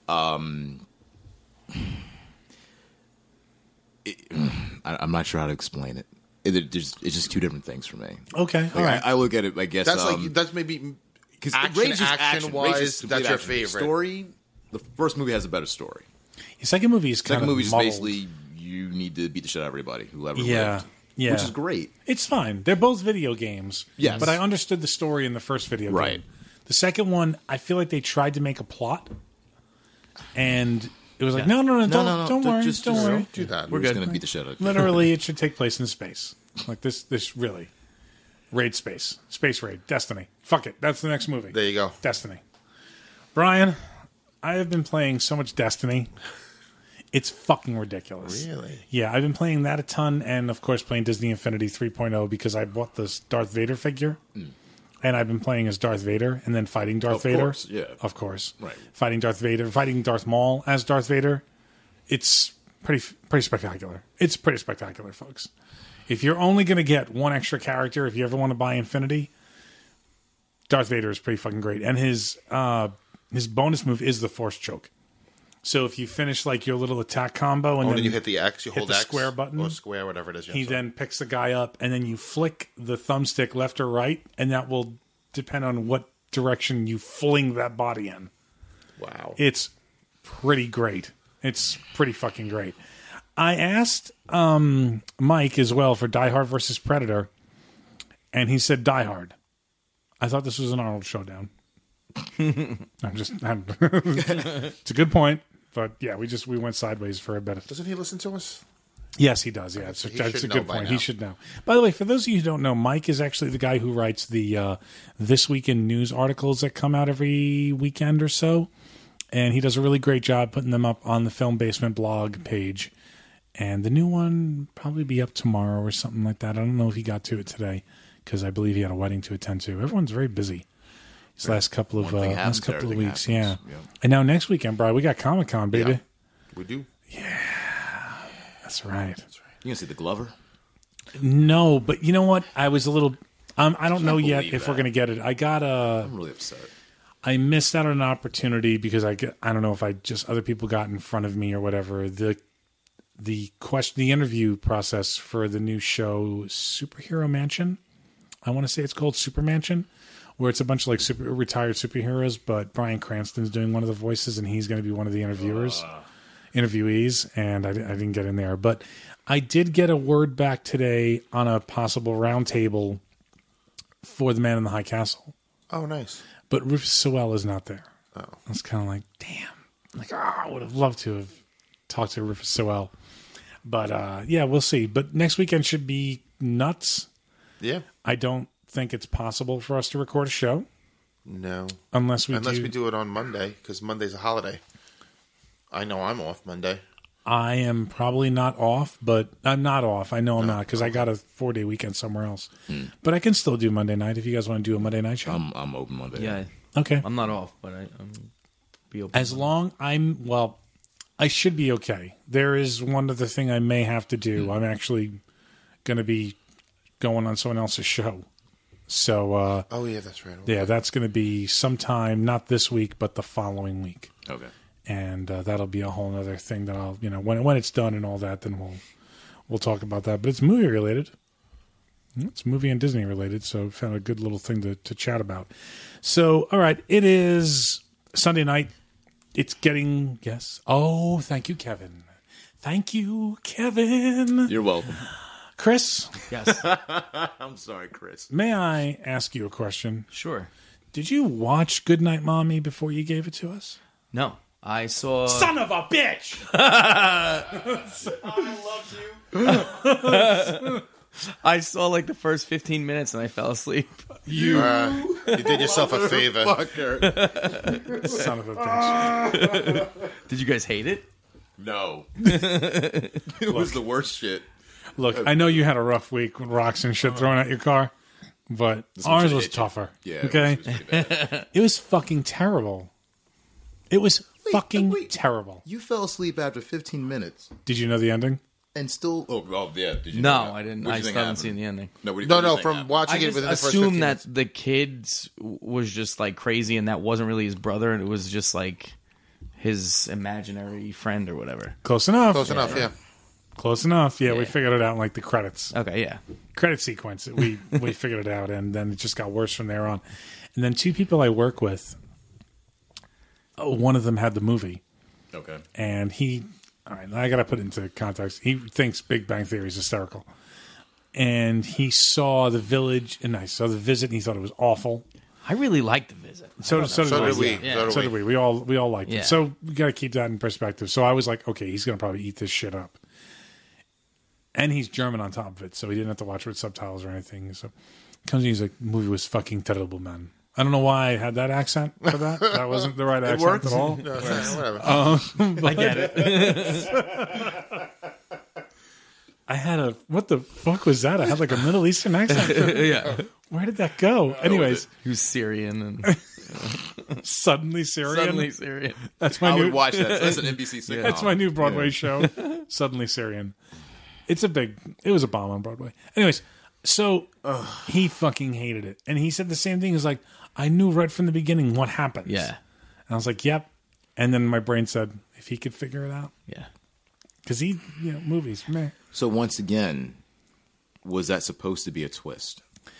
I'm not sure how to explain it. It's just two different things for me. Okay, all Like, right. I look at it, I guess. That's maybe because action wise, that's your favorite. Story. The first movie has a better story. The second movie is kind Second of movie is muddled. basically you need to beat the shit out of everybody whoever Yeah, lived. yeah. Which is great. It's fine. They're both video games. Yes. But I understood the story in the first video game. Right. The second one, I feel like they tried to make a plot, and it was like, no, don't worry, Just don't worry. Do that. We're good. just gonna beat the shit out of you. Literally, it should take place in space. Like this really. Raid Space. Space Raid. Destiny. Fuck it. That's the next movie. There you go. Destiny. Brian, I have been playing so much Destiny. It's fucking ridiculous. Really? Yeah, I've been playing that a ton, and of course playing Disney Infinity 3.0 because I bought this Darth Vader figure. And I've been playing as Darth Vader and then fighting Darth Vader. course, yeah. Of course. Right. Fighting Darth Vader, fighting Darth Maul as Darth Vader. It's pretty spectacular. It's pretty spectacular, folks. If you're only going to get one extra character, if you ever want to buy Infinity, Darth Vader is pretty fucking great. And his bonus move is the Force Choke. So if you finish like your little attack combo and Oh, then then you hit the X, you hit hold the X. square button. Or square, whatever it is. he then picks the guy up, and then you flick the thumbstick left or right, and that will depend on what direction you fling that body in. Wow. It's pretty great. It's pretty fucking great. I asked Mike as well for Die Hard versus Predator, and he said Die Hard. I thought this was an Arnold showdown. It's a good point, but yeah, we went sideways for a bit. Doesn't he listen to us? Yes, he does. Yeah, so he that's a should good know by point. now. He should know. By the way, for those of you who don't know, Mike is actually the guy who writes the This Week in News articles that come out every weekend or so. And he does a really great job putting them up on the Film Basement blog page. And the new one probably be up tomorrow or something like that. I don't know if he got to it today because I believe he had a wedding to attend to. Everyone's very busy these last couple of weeks. Yeah. And now next weekend, Brian, we got Comic-Con, baby. Yeah, we do. Yeah. That's right. You gonna see the Glover? No, but you know what? I was a little... I don't know yet if we're going to get it. I'm really upset. I missed out on an opportunity because I don't know if other people got in front of me or whatever. The interview process for the new show Superhero Mansion. I want to say it's called Super Mansion, where it's a bunch of like retired superheroes, but Bryan Cranston's doing one of the voices and he's going to be one of the interviewees, and I didn't get in there. But I did get a word back today on a possible roundtable for The Man in the High Castle. Oh, nice. But Rufus Sewell is not there. Oh. I was kind of like, damn. I would have loved to have talked to Rufus Sewell. But, yeah, we'll see. But next weekend should be nuts. Yeah. I don't think it's possible for us to record a show. No. Unless we do it on Monday, because Monday's a holiday. I know I'm off Monday. I am probably not off, but I'm not off. I know I'm not, because I got a 4-day weekend somewhere else. But I can still do Monday night if you guys want to do a Monday night show. I'm open Monday. Yeah. Okay. I'm not off, but I'm be open. As long I should be okay. There is one other thing I may have to do. I'm actually going to be going on someone else's show. So, oh yeah, that's right. Okay. Yeah, that's going to be sometime, not this week, but the following week. Okay. And that'll be a whole other thing that I'll, when it's done and all that, then we'll talk about that. But it's movie related. It's movie and Disney related, so found a good little thing to chat about. So, all right, it is Sunday night. It's getting, yes. Oh, thank you, Kevin. Thank you, Kevin. You're welcome. Chris? Yes. I'm sorry, Chris. May I ask you a question? Sure. Did you watch Goodnight Mommy before you gave it to us? No. I saw... Son of a bitch! I love you. I saw like the first 15 minutes and I fell asleep. You did yourself a favor. Son of a bitch. Did you guys hate it? No. It was the worst shit. Look, I know you had a rough week with rocks and shit thrown at your car, but ours was tougher. Yeah. Okay? It was pretty bad. It was fucking terrible. It was fucking terrible. You fell asleep after 15 minutes. Did you know the ending? And still... Oh yeah. Did you No, know that? I didn't. What I did you still think haven't seen the ending. No. From watching I it just within the first assumed 15 that minutes. the kid was just like crazy and that wasn't really his brother and it was just like his imaginary friend or whatever. Close enough. Close enough, yeah. Close enough. Yeah, we figured it out in like the credits. Okay, yeah. Credit sequence. We figured it out, and then it just got worse from there on. And then two people I work with, one of them had the movie. Okay. And all right, I got to put it into context. He thinks Big Bang Theory is hysterical. And he saw The Village, and I saw The Visit, and he thought it was awful. I really liked The Visit. So did we. Yeah. So did we. We all liked Yeah. it. So we got to keep that in perspective. So I was like, okay, he's going to probably eat this shit up. And he's German on top of it, so he didn't have to watch it with subtitles or anything. So he comes in, he's like, the movie was fucking terrible, man. I don't know why I had that accent for that. That wasn't the right accent at all. No, whatever. I get it. I had what the fuck was that? I had like a Middle Eastern accent. Yeah. Where did that go? Anyways, He was Syrian and Suddenly Syrian. suddenly Syrian. That's my I new. would watch that. That's an NBC sitcom. That's my new Broadway show. Suddenly Syrian. It was a bomb on Broadway. Anyways, so he fucking hated it. And he said the same thing. He was like, I knew right from the beginning what happens. Yeah. And I was like, yep. And then my brain said, if he could figure it out. Yeah. Because movies, meh. So once again, was that supposed to be a twist?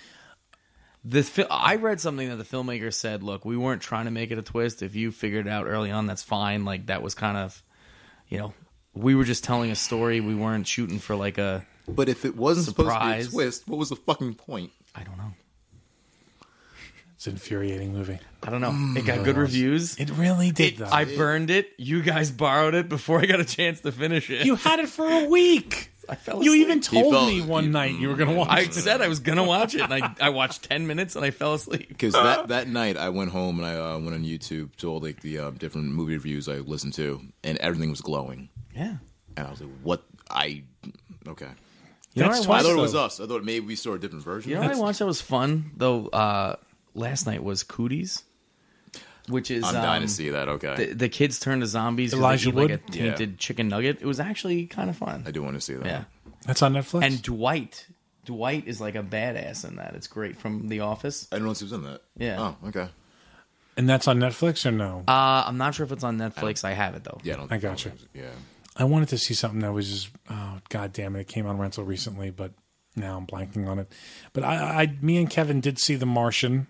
I read something that the filmmaker said, look, we weren't trying to make it a twist. If you figured it out early on, that's fine. Like, that was kind of, we were just telling a story. We weren't shooting for like a... But if it wasn't supposed to be Surprise. a twist, what was the fucking point? I don't know. It's an infuriating movie. I don't know. It got good reviews. It really did, though. I burned it. You guys borrowed it before I got a chance to finish it. You had it for a week. I fell You asleep. even told me one night you were going to watch I it. said I was going to watch it, and I watched 10 minutes, and I fell asleep. Because that night I went home and I went on YouTube to all like the different movie reviews I listened to, and everything was glowing. Yeah. And I was like, "What? Okay." You know That's what I I watched? thought it was us. I thought maybe we saw a different version. You know what I watched that was fun, though, last night was Cooties, which is... I'm dying to see that. Okay, The kids turn to zombies because Elijah they eat like Wood? a tainted chicken nugget. It was actually kind of fun. I do want to see that. Yeah. That's on Netflix? And Dwight is like a badass in that. It's great from The Office. I didn't know he was in that. Yeah. Oh, okay. And that's on Netflix or no? I'm not sure if it's on Netflix. I have it, though. Yeah, I gotcha. Yeah. I wanted to see something that was just, oh, God damn it. It came on rental recently, but now I'm blanking on it. But me and Kevin did see The Martian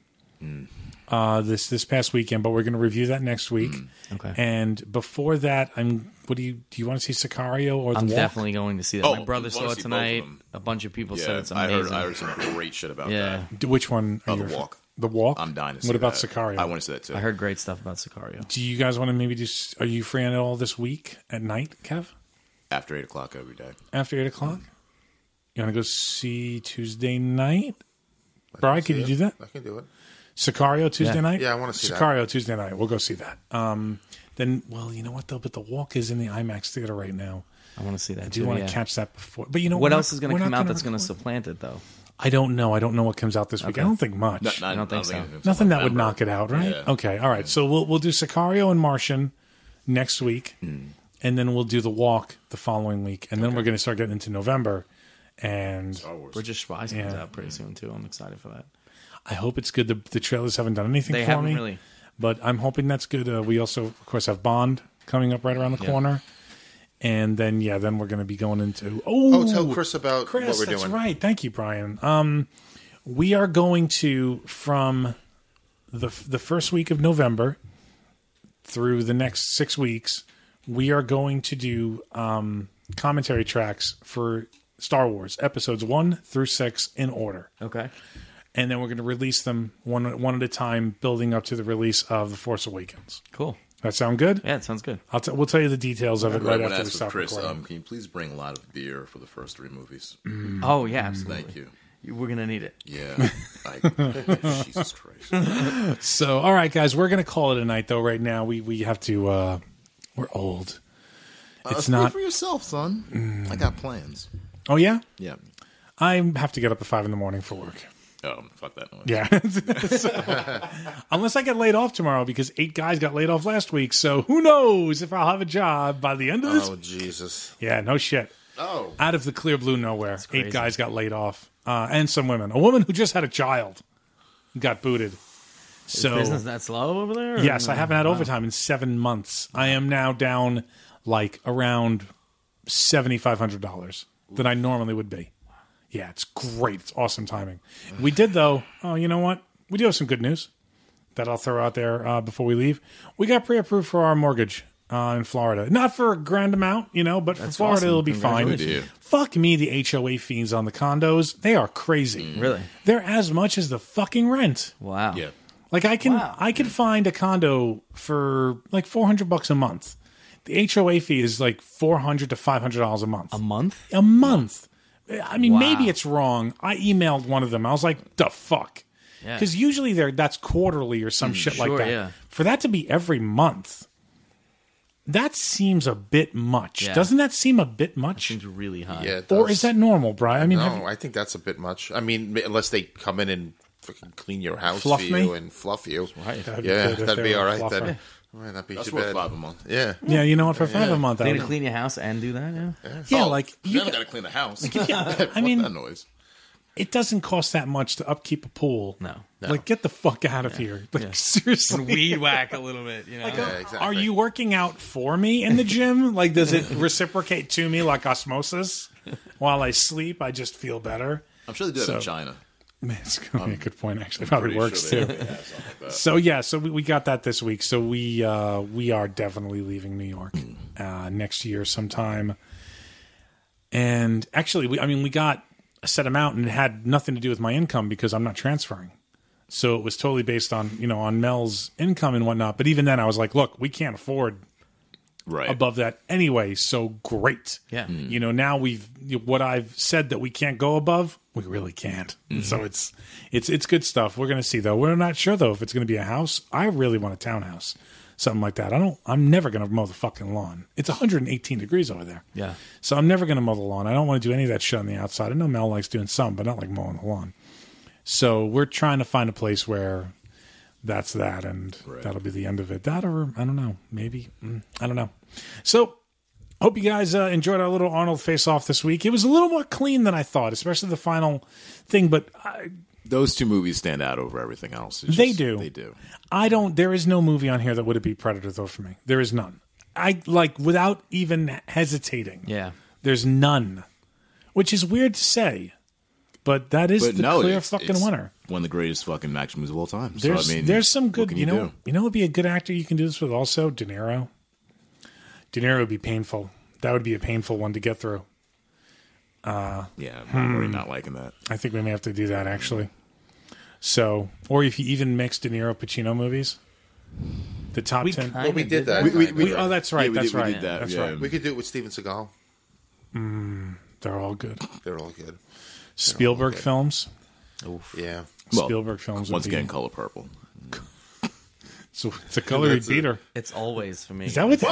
this past weekend, but we're going to review that next week. Okay. And before that, do you want to see Sicario or The I'm Walk? definitely going to see that. Oh, My brother I saw wanna it see tonight. both of them. A bunch of people said Yeah, it's I amazing. heard some great shit about Yeah. Which one? Are The you Walk. The Walk? I'm dying to see What about that. Sicario? I want to see that too. I heard great stuff about Sicario. Do you guys want to maybe just, are you free at all this week at night, Kev? After 8 o'clock every day. After 8 o'clock? You want to go see Tuesday night? Brian, can you do that? I can do it. Sicario Tuesday Yeah. night? Yeah, I wanna see that. Sicario Tuesday night. We'll go see that. Then, well, you know what, though? But The Walk is in the IMAX theater right now. I want to see that, I do too. want to yeah. catch that before. But you know What we're else not- is going we're to come not out gonna that's going to record- supplant it, though? I don't know. I don't know what comes out this week. I don't think much. I don't think so. Nothing that would knock it out, right? Yeah. Okay, all right. So we'll do Sicario and Martian next week, and then we'll do The Walk the following week, and then we're going to start getting into November. And Bridge of Spies comes Yeah. out pretty soon, too. I'm excited for that. I hope it's good. The trailers haven't done anything They for haven't me, really. but I'm hoping that's good. We also, of course, have Bond coming up right around the corner, and then then we're going to be going into Tell Chris about Chris, what we're that's doing. right. Thank you, Brian. We are going to, from the first week of November through the next 6 weeks, we are going to do commentary tracks for Star Wars episodes 1 through 6 in order, Okay. and then we're going to release them one at a time, building up to the release of The Force Awakens. Cool. That sound good? Yeah, it sounds good. We'll tell you the details of it right Right after we ask stop Chris, recording. can you please bring a lot of beer for the first 3 movies? Oh, yeah, absolutely. Thank you. We're going to need it. Yeah. Jesus Christ. So, all right, guys, we're going to call it a night, though. Right now, we have to. We're old. It's Speak not. for yourself, son. I got plans. Oh yeah, Yeah. I have to get up at 5 a.m. for work. Oh, fuck that noise. Yeah, So, unless I get laid off tomorrow, because 8 guys got laid off last week. So who knows if I'll have a job by the end of this? Oh, Jesus. Yeah, no shit. Oh. Out of the clear blue nowhere, 8 crazy. guys got laid off, and some women. A woman who just had a child got booted. So Business that slow over there? or yes, I no? haven't had overtime in 7 months. I am now down like around $7,500 that I normally would be. Yeah, it's great. It's awesome timing. We did, though. Oh, you know what? We do have some good news that I'll throw out there before we leave. We got pre-approved for our mortgage in Florida. Not for a grand amount, but for Florida awesome. it'll be fine. Congratulations. Fuck me, the HOA fees on the condos. They are crazy. Really? They're as much as the fucking rent. Wow. Yeah. Like I can Wow. find a condo for like $400 a month. The HOA fee is like $400 to $500 a month. A month? A month. I mean, Wow. maybe it's wrong. I emailed one of them. I was like, "The fuck," Yeah. because usually that's quarterly or some shit like sure, that. yeah. For that to be every month, that seems a bit much. Yeah. Doesn't that seem a bit much? Seems really high. Yeah, it Or does. is that normal, Brian? I mean, No, I think that's a bit much. I mean, unless they come in and freaking clean your house Fluff for me? you and fluff you. Right. that'd Yeah, good if that'd they be were all a right. fluffer. That'd not be That's too worth bad. $5 a month. Yeah. Yeah, you know what? For $5 a month, They I need to would- clean your house and do that, yeah? yeah, Oh, like you you never got to clean the house. I mean- that noise. it doesn't cost that much to upkeep a pool. No. Like, get the fuck out of here. Like, seriously. Weed whack a little bit, Yeah, exactly. Are you working out for me in the gym? Like, does it reciprocate to me like osmosis? While I sleep, I just feel better. I'm sure they do that So- in China. Man, it's gonna be a good point. Actually, probably Pretty works sure too. they have something like that. So yeah, so we got that this week. So we are definitely leaving New York next year sometime. And actually, we got a set amount, and it had nothing to do with my income because I'm not transferring. So it was totally based on on Mel's income and whatnot. But even then, I was like, look, we can't afford above that anyway. So great. Yeah. You know, now what I've said that we can't go above, we really can't. So it's good stuff. We're going to see though. We're not sure though if it's going to be a house. I really want a townhouse, something like that. I'm never going to mow the fucking lawn. It's 118 degrees over there. Yeah. So I'm never going to mow the lawn. I don't want to do any of that shit on the outside. I know Mel likes doing some, but not like mowing the lawn. So we're trying to find a place where that's that, and that'll be the end of it. That, or I don't know, maybe I don't know. So hope you guys enjoyed our little Arnold face-off this week. It was a little more clean than I thought, especially the final thing. But those two movies stand out over everything else. They do. They do. There is no movie on here that would beat Predator though for me. There is none. I like without even hesitating. Yeah. There's none, which is weird to say. But that is clear fucking winner. One of the greatest fucking action movies of all time. There's some good, you know would be a good actor you can do this with also? De Niro. De Niro would be painful. That would be a painful one to get through. Yeah, I'm really not liking that. I think we may have to do that actually. So, or if you even mix De Niro Pacino movies, the top 10. Well, we did that. Oh, that's right. Yeah, that's right. We did that. That's Yeah. right. We could do it with Steven Seagal. They're all good. They're all good. Spielberg films. Yeah. Well, Spielberg films. Once again, Color Purple. So it's a color beater. It's always for me. Is that what?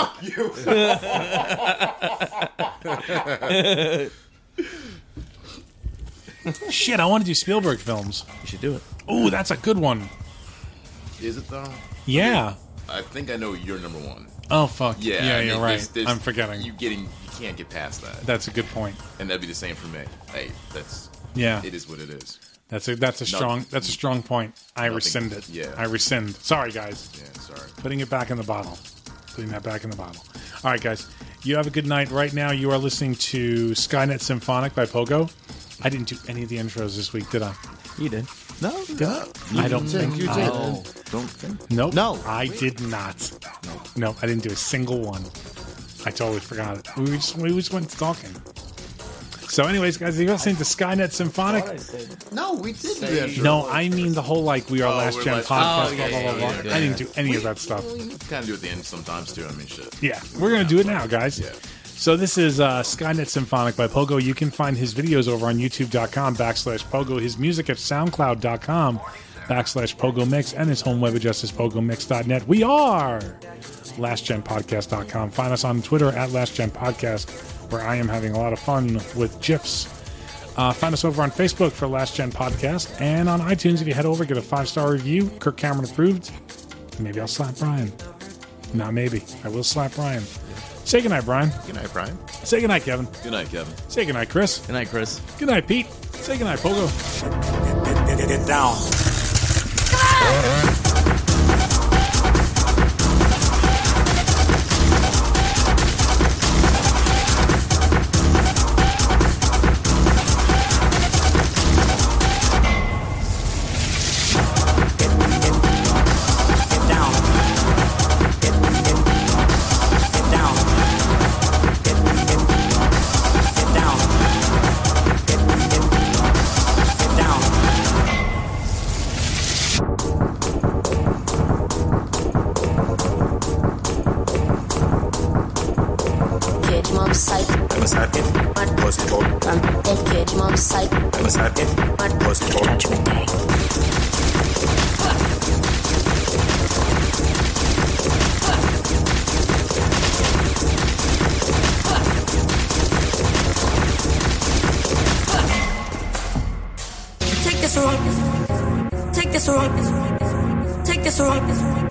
Shit, I want to do Spielberg films. You should do it. Oh, that's a good one. Is it though? Yeah. I think I know you're number one. Oh fuck. Yeah, Yeah, I mean, you're right. there's- I'm forgetting. You can't get past that, That's a good point. and that'd be the same for me. Hey, Yeah. it is what it is. That's a strong point. I rescind it. yeah. I rescind. Sorry, guys. Yeah, sorry. Putting it back in the bottle. Putting that back in the bottle. All right, guys. You have a good night. Right now, you are listening to Skynet Symphonic by Pogo. I didn't do any of the intros this week, did I? You did. No, I don't think you I did. Don't think. Nope. No. I did not. No, I didn't do a single one. I totally forgot it. We just went to talking. So anyways, guys, you're listening to Skynet Symphonic. No, we didn't. No, I mean the whole like We Are Last We're Gen Last- podcast, Oh, blah, blah, blah, blah. yeah. I didn't do any of that stuff. Kind of do it at the end sometimes too. I mean, shit. Yeah, we're going to do it now, guys. Yeah. So this is Skynet Symphonic by Pogo. You can find his videos over on youtube.com/Pogo, his music at soundcloud.com/Pogo Mix, and his home web address is pogomix.net. We are lastgenpodcast.com. Find us on Twitter at lastgenpodcast, where I am having a lot of fun with GIFs. Find us over on Facebook for Last Gen Podcast, and on iTunes, if you head over, get a 5-star review, Kirk Cameron approved. Maybe I'll slap Brian. Not maybe. I will slap Brian. Say goodnight, Brian. Good night, Brian. Say goodnight, Kevin. Good night, Kevin. Say goodnight, Chris. Good night, Chris. Good night, Pete. Say goodnight, Pogo. Get down. Judgment Day. Take this wrong. Take this wrong. Take this wrong.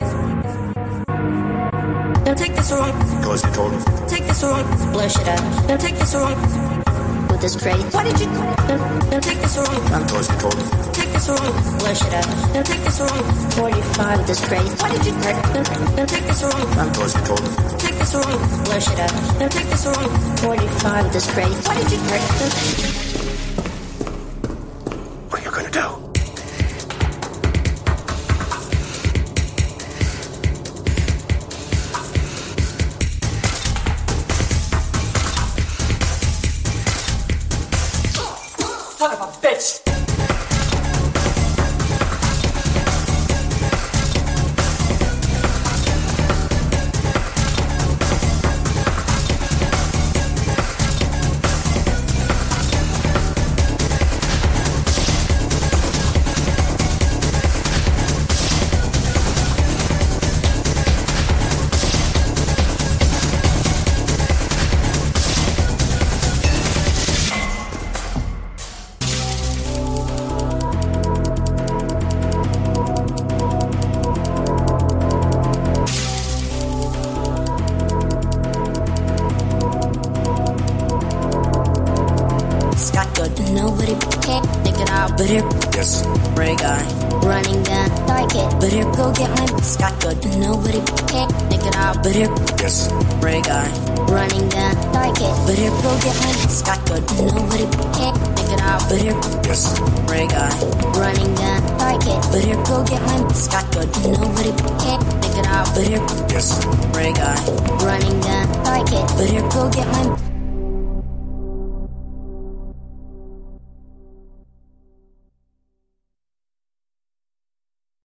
Now take this wrong. Cause you told me. Take this wrong. Blow shit up Now take this wrong. with this crate. Why did you? Now take this wrong. Cause you told me. Take this wrong. Blow shit up Now take this wrong. 45 with this crate. Why did you? Now take this wrong. Cause you told me. Take this wrong. Blow shit up Now take this wrong. 45 with this crate. Why did you? What are you gonna do? Son of a bitch. it. Better go get my Scott good. Nobody can't pick it out. Better Yes. Ray guy running down like it. Better go get my Scott good. Nobody can't pick it out. Better Yes. Ray guy running down like it. Better go get my Scott good. Nobody can't pick it out. Better Yes. Ray guy running down like it. Better go get my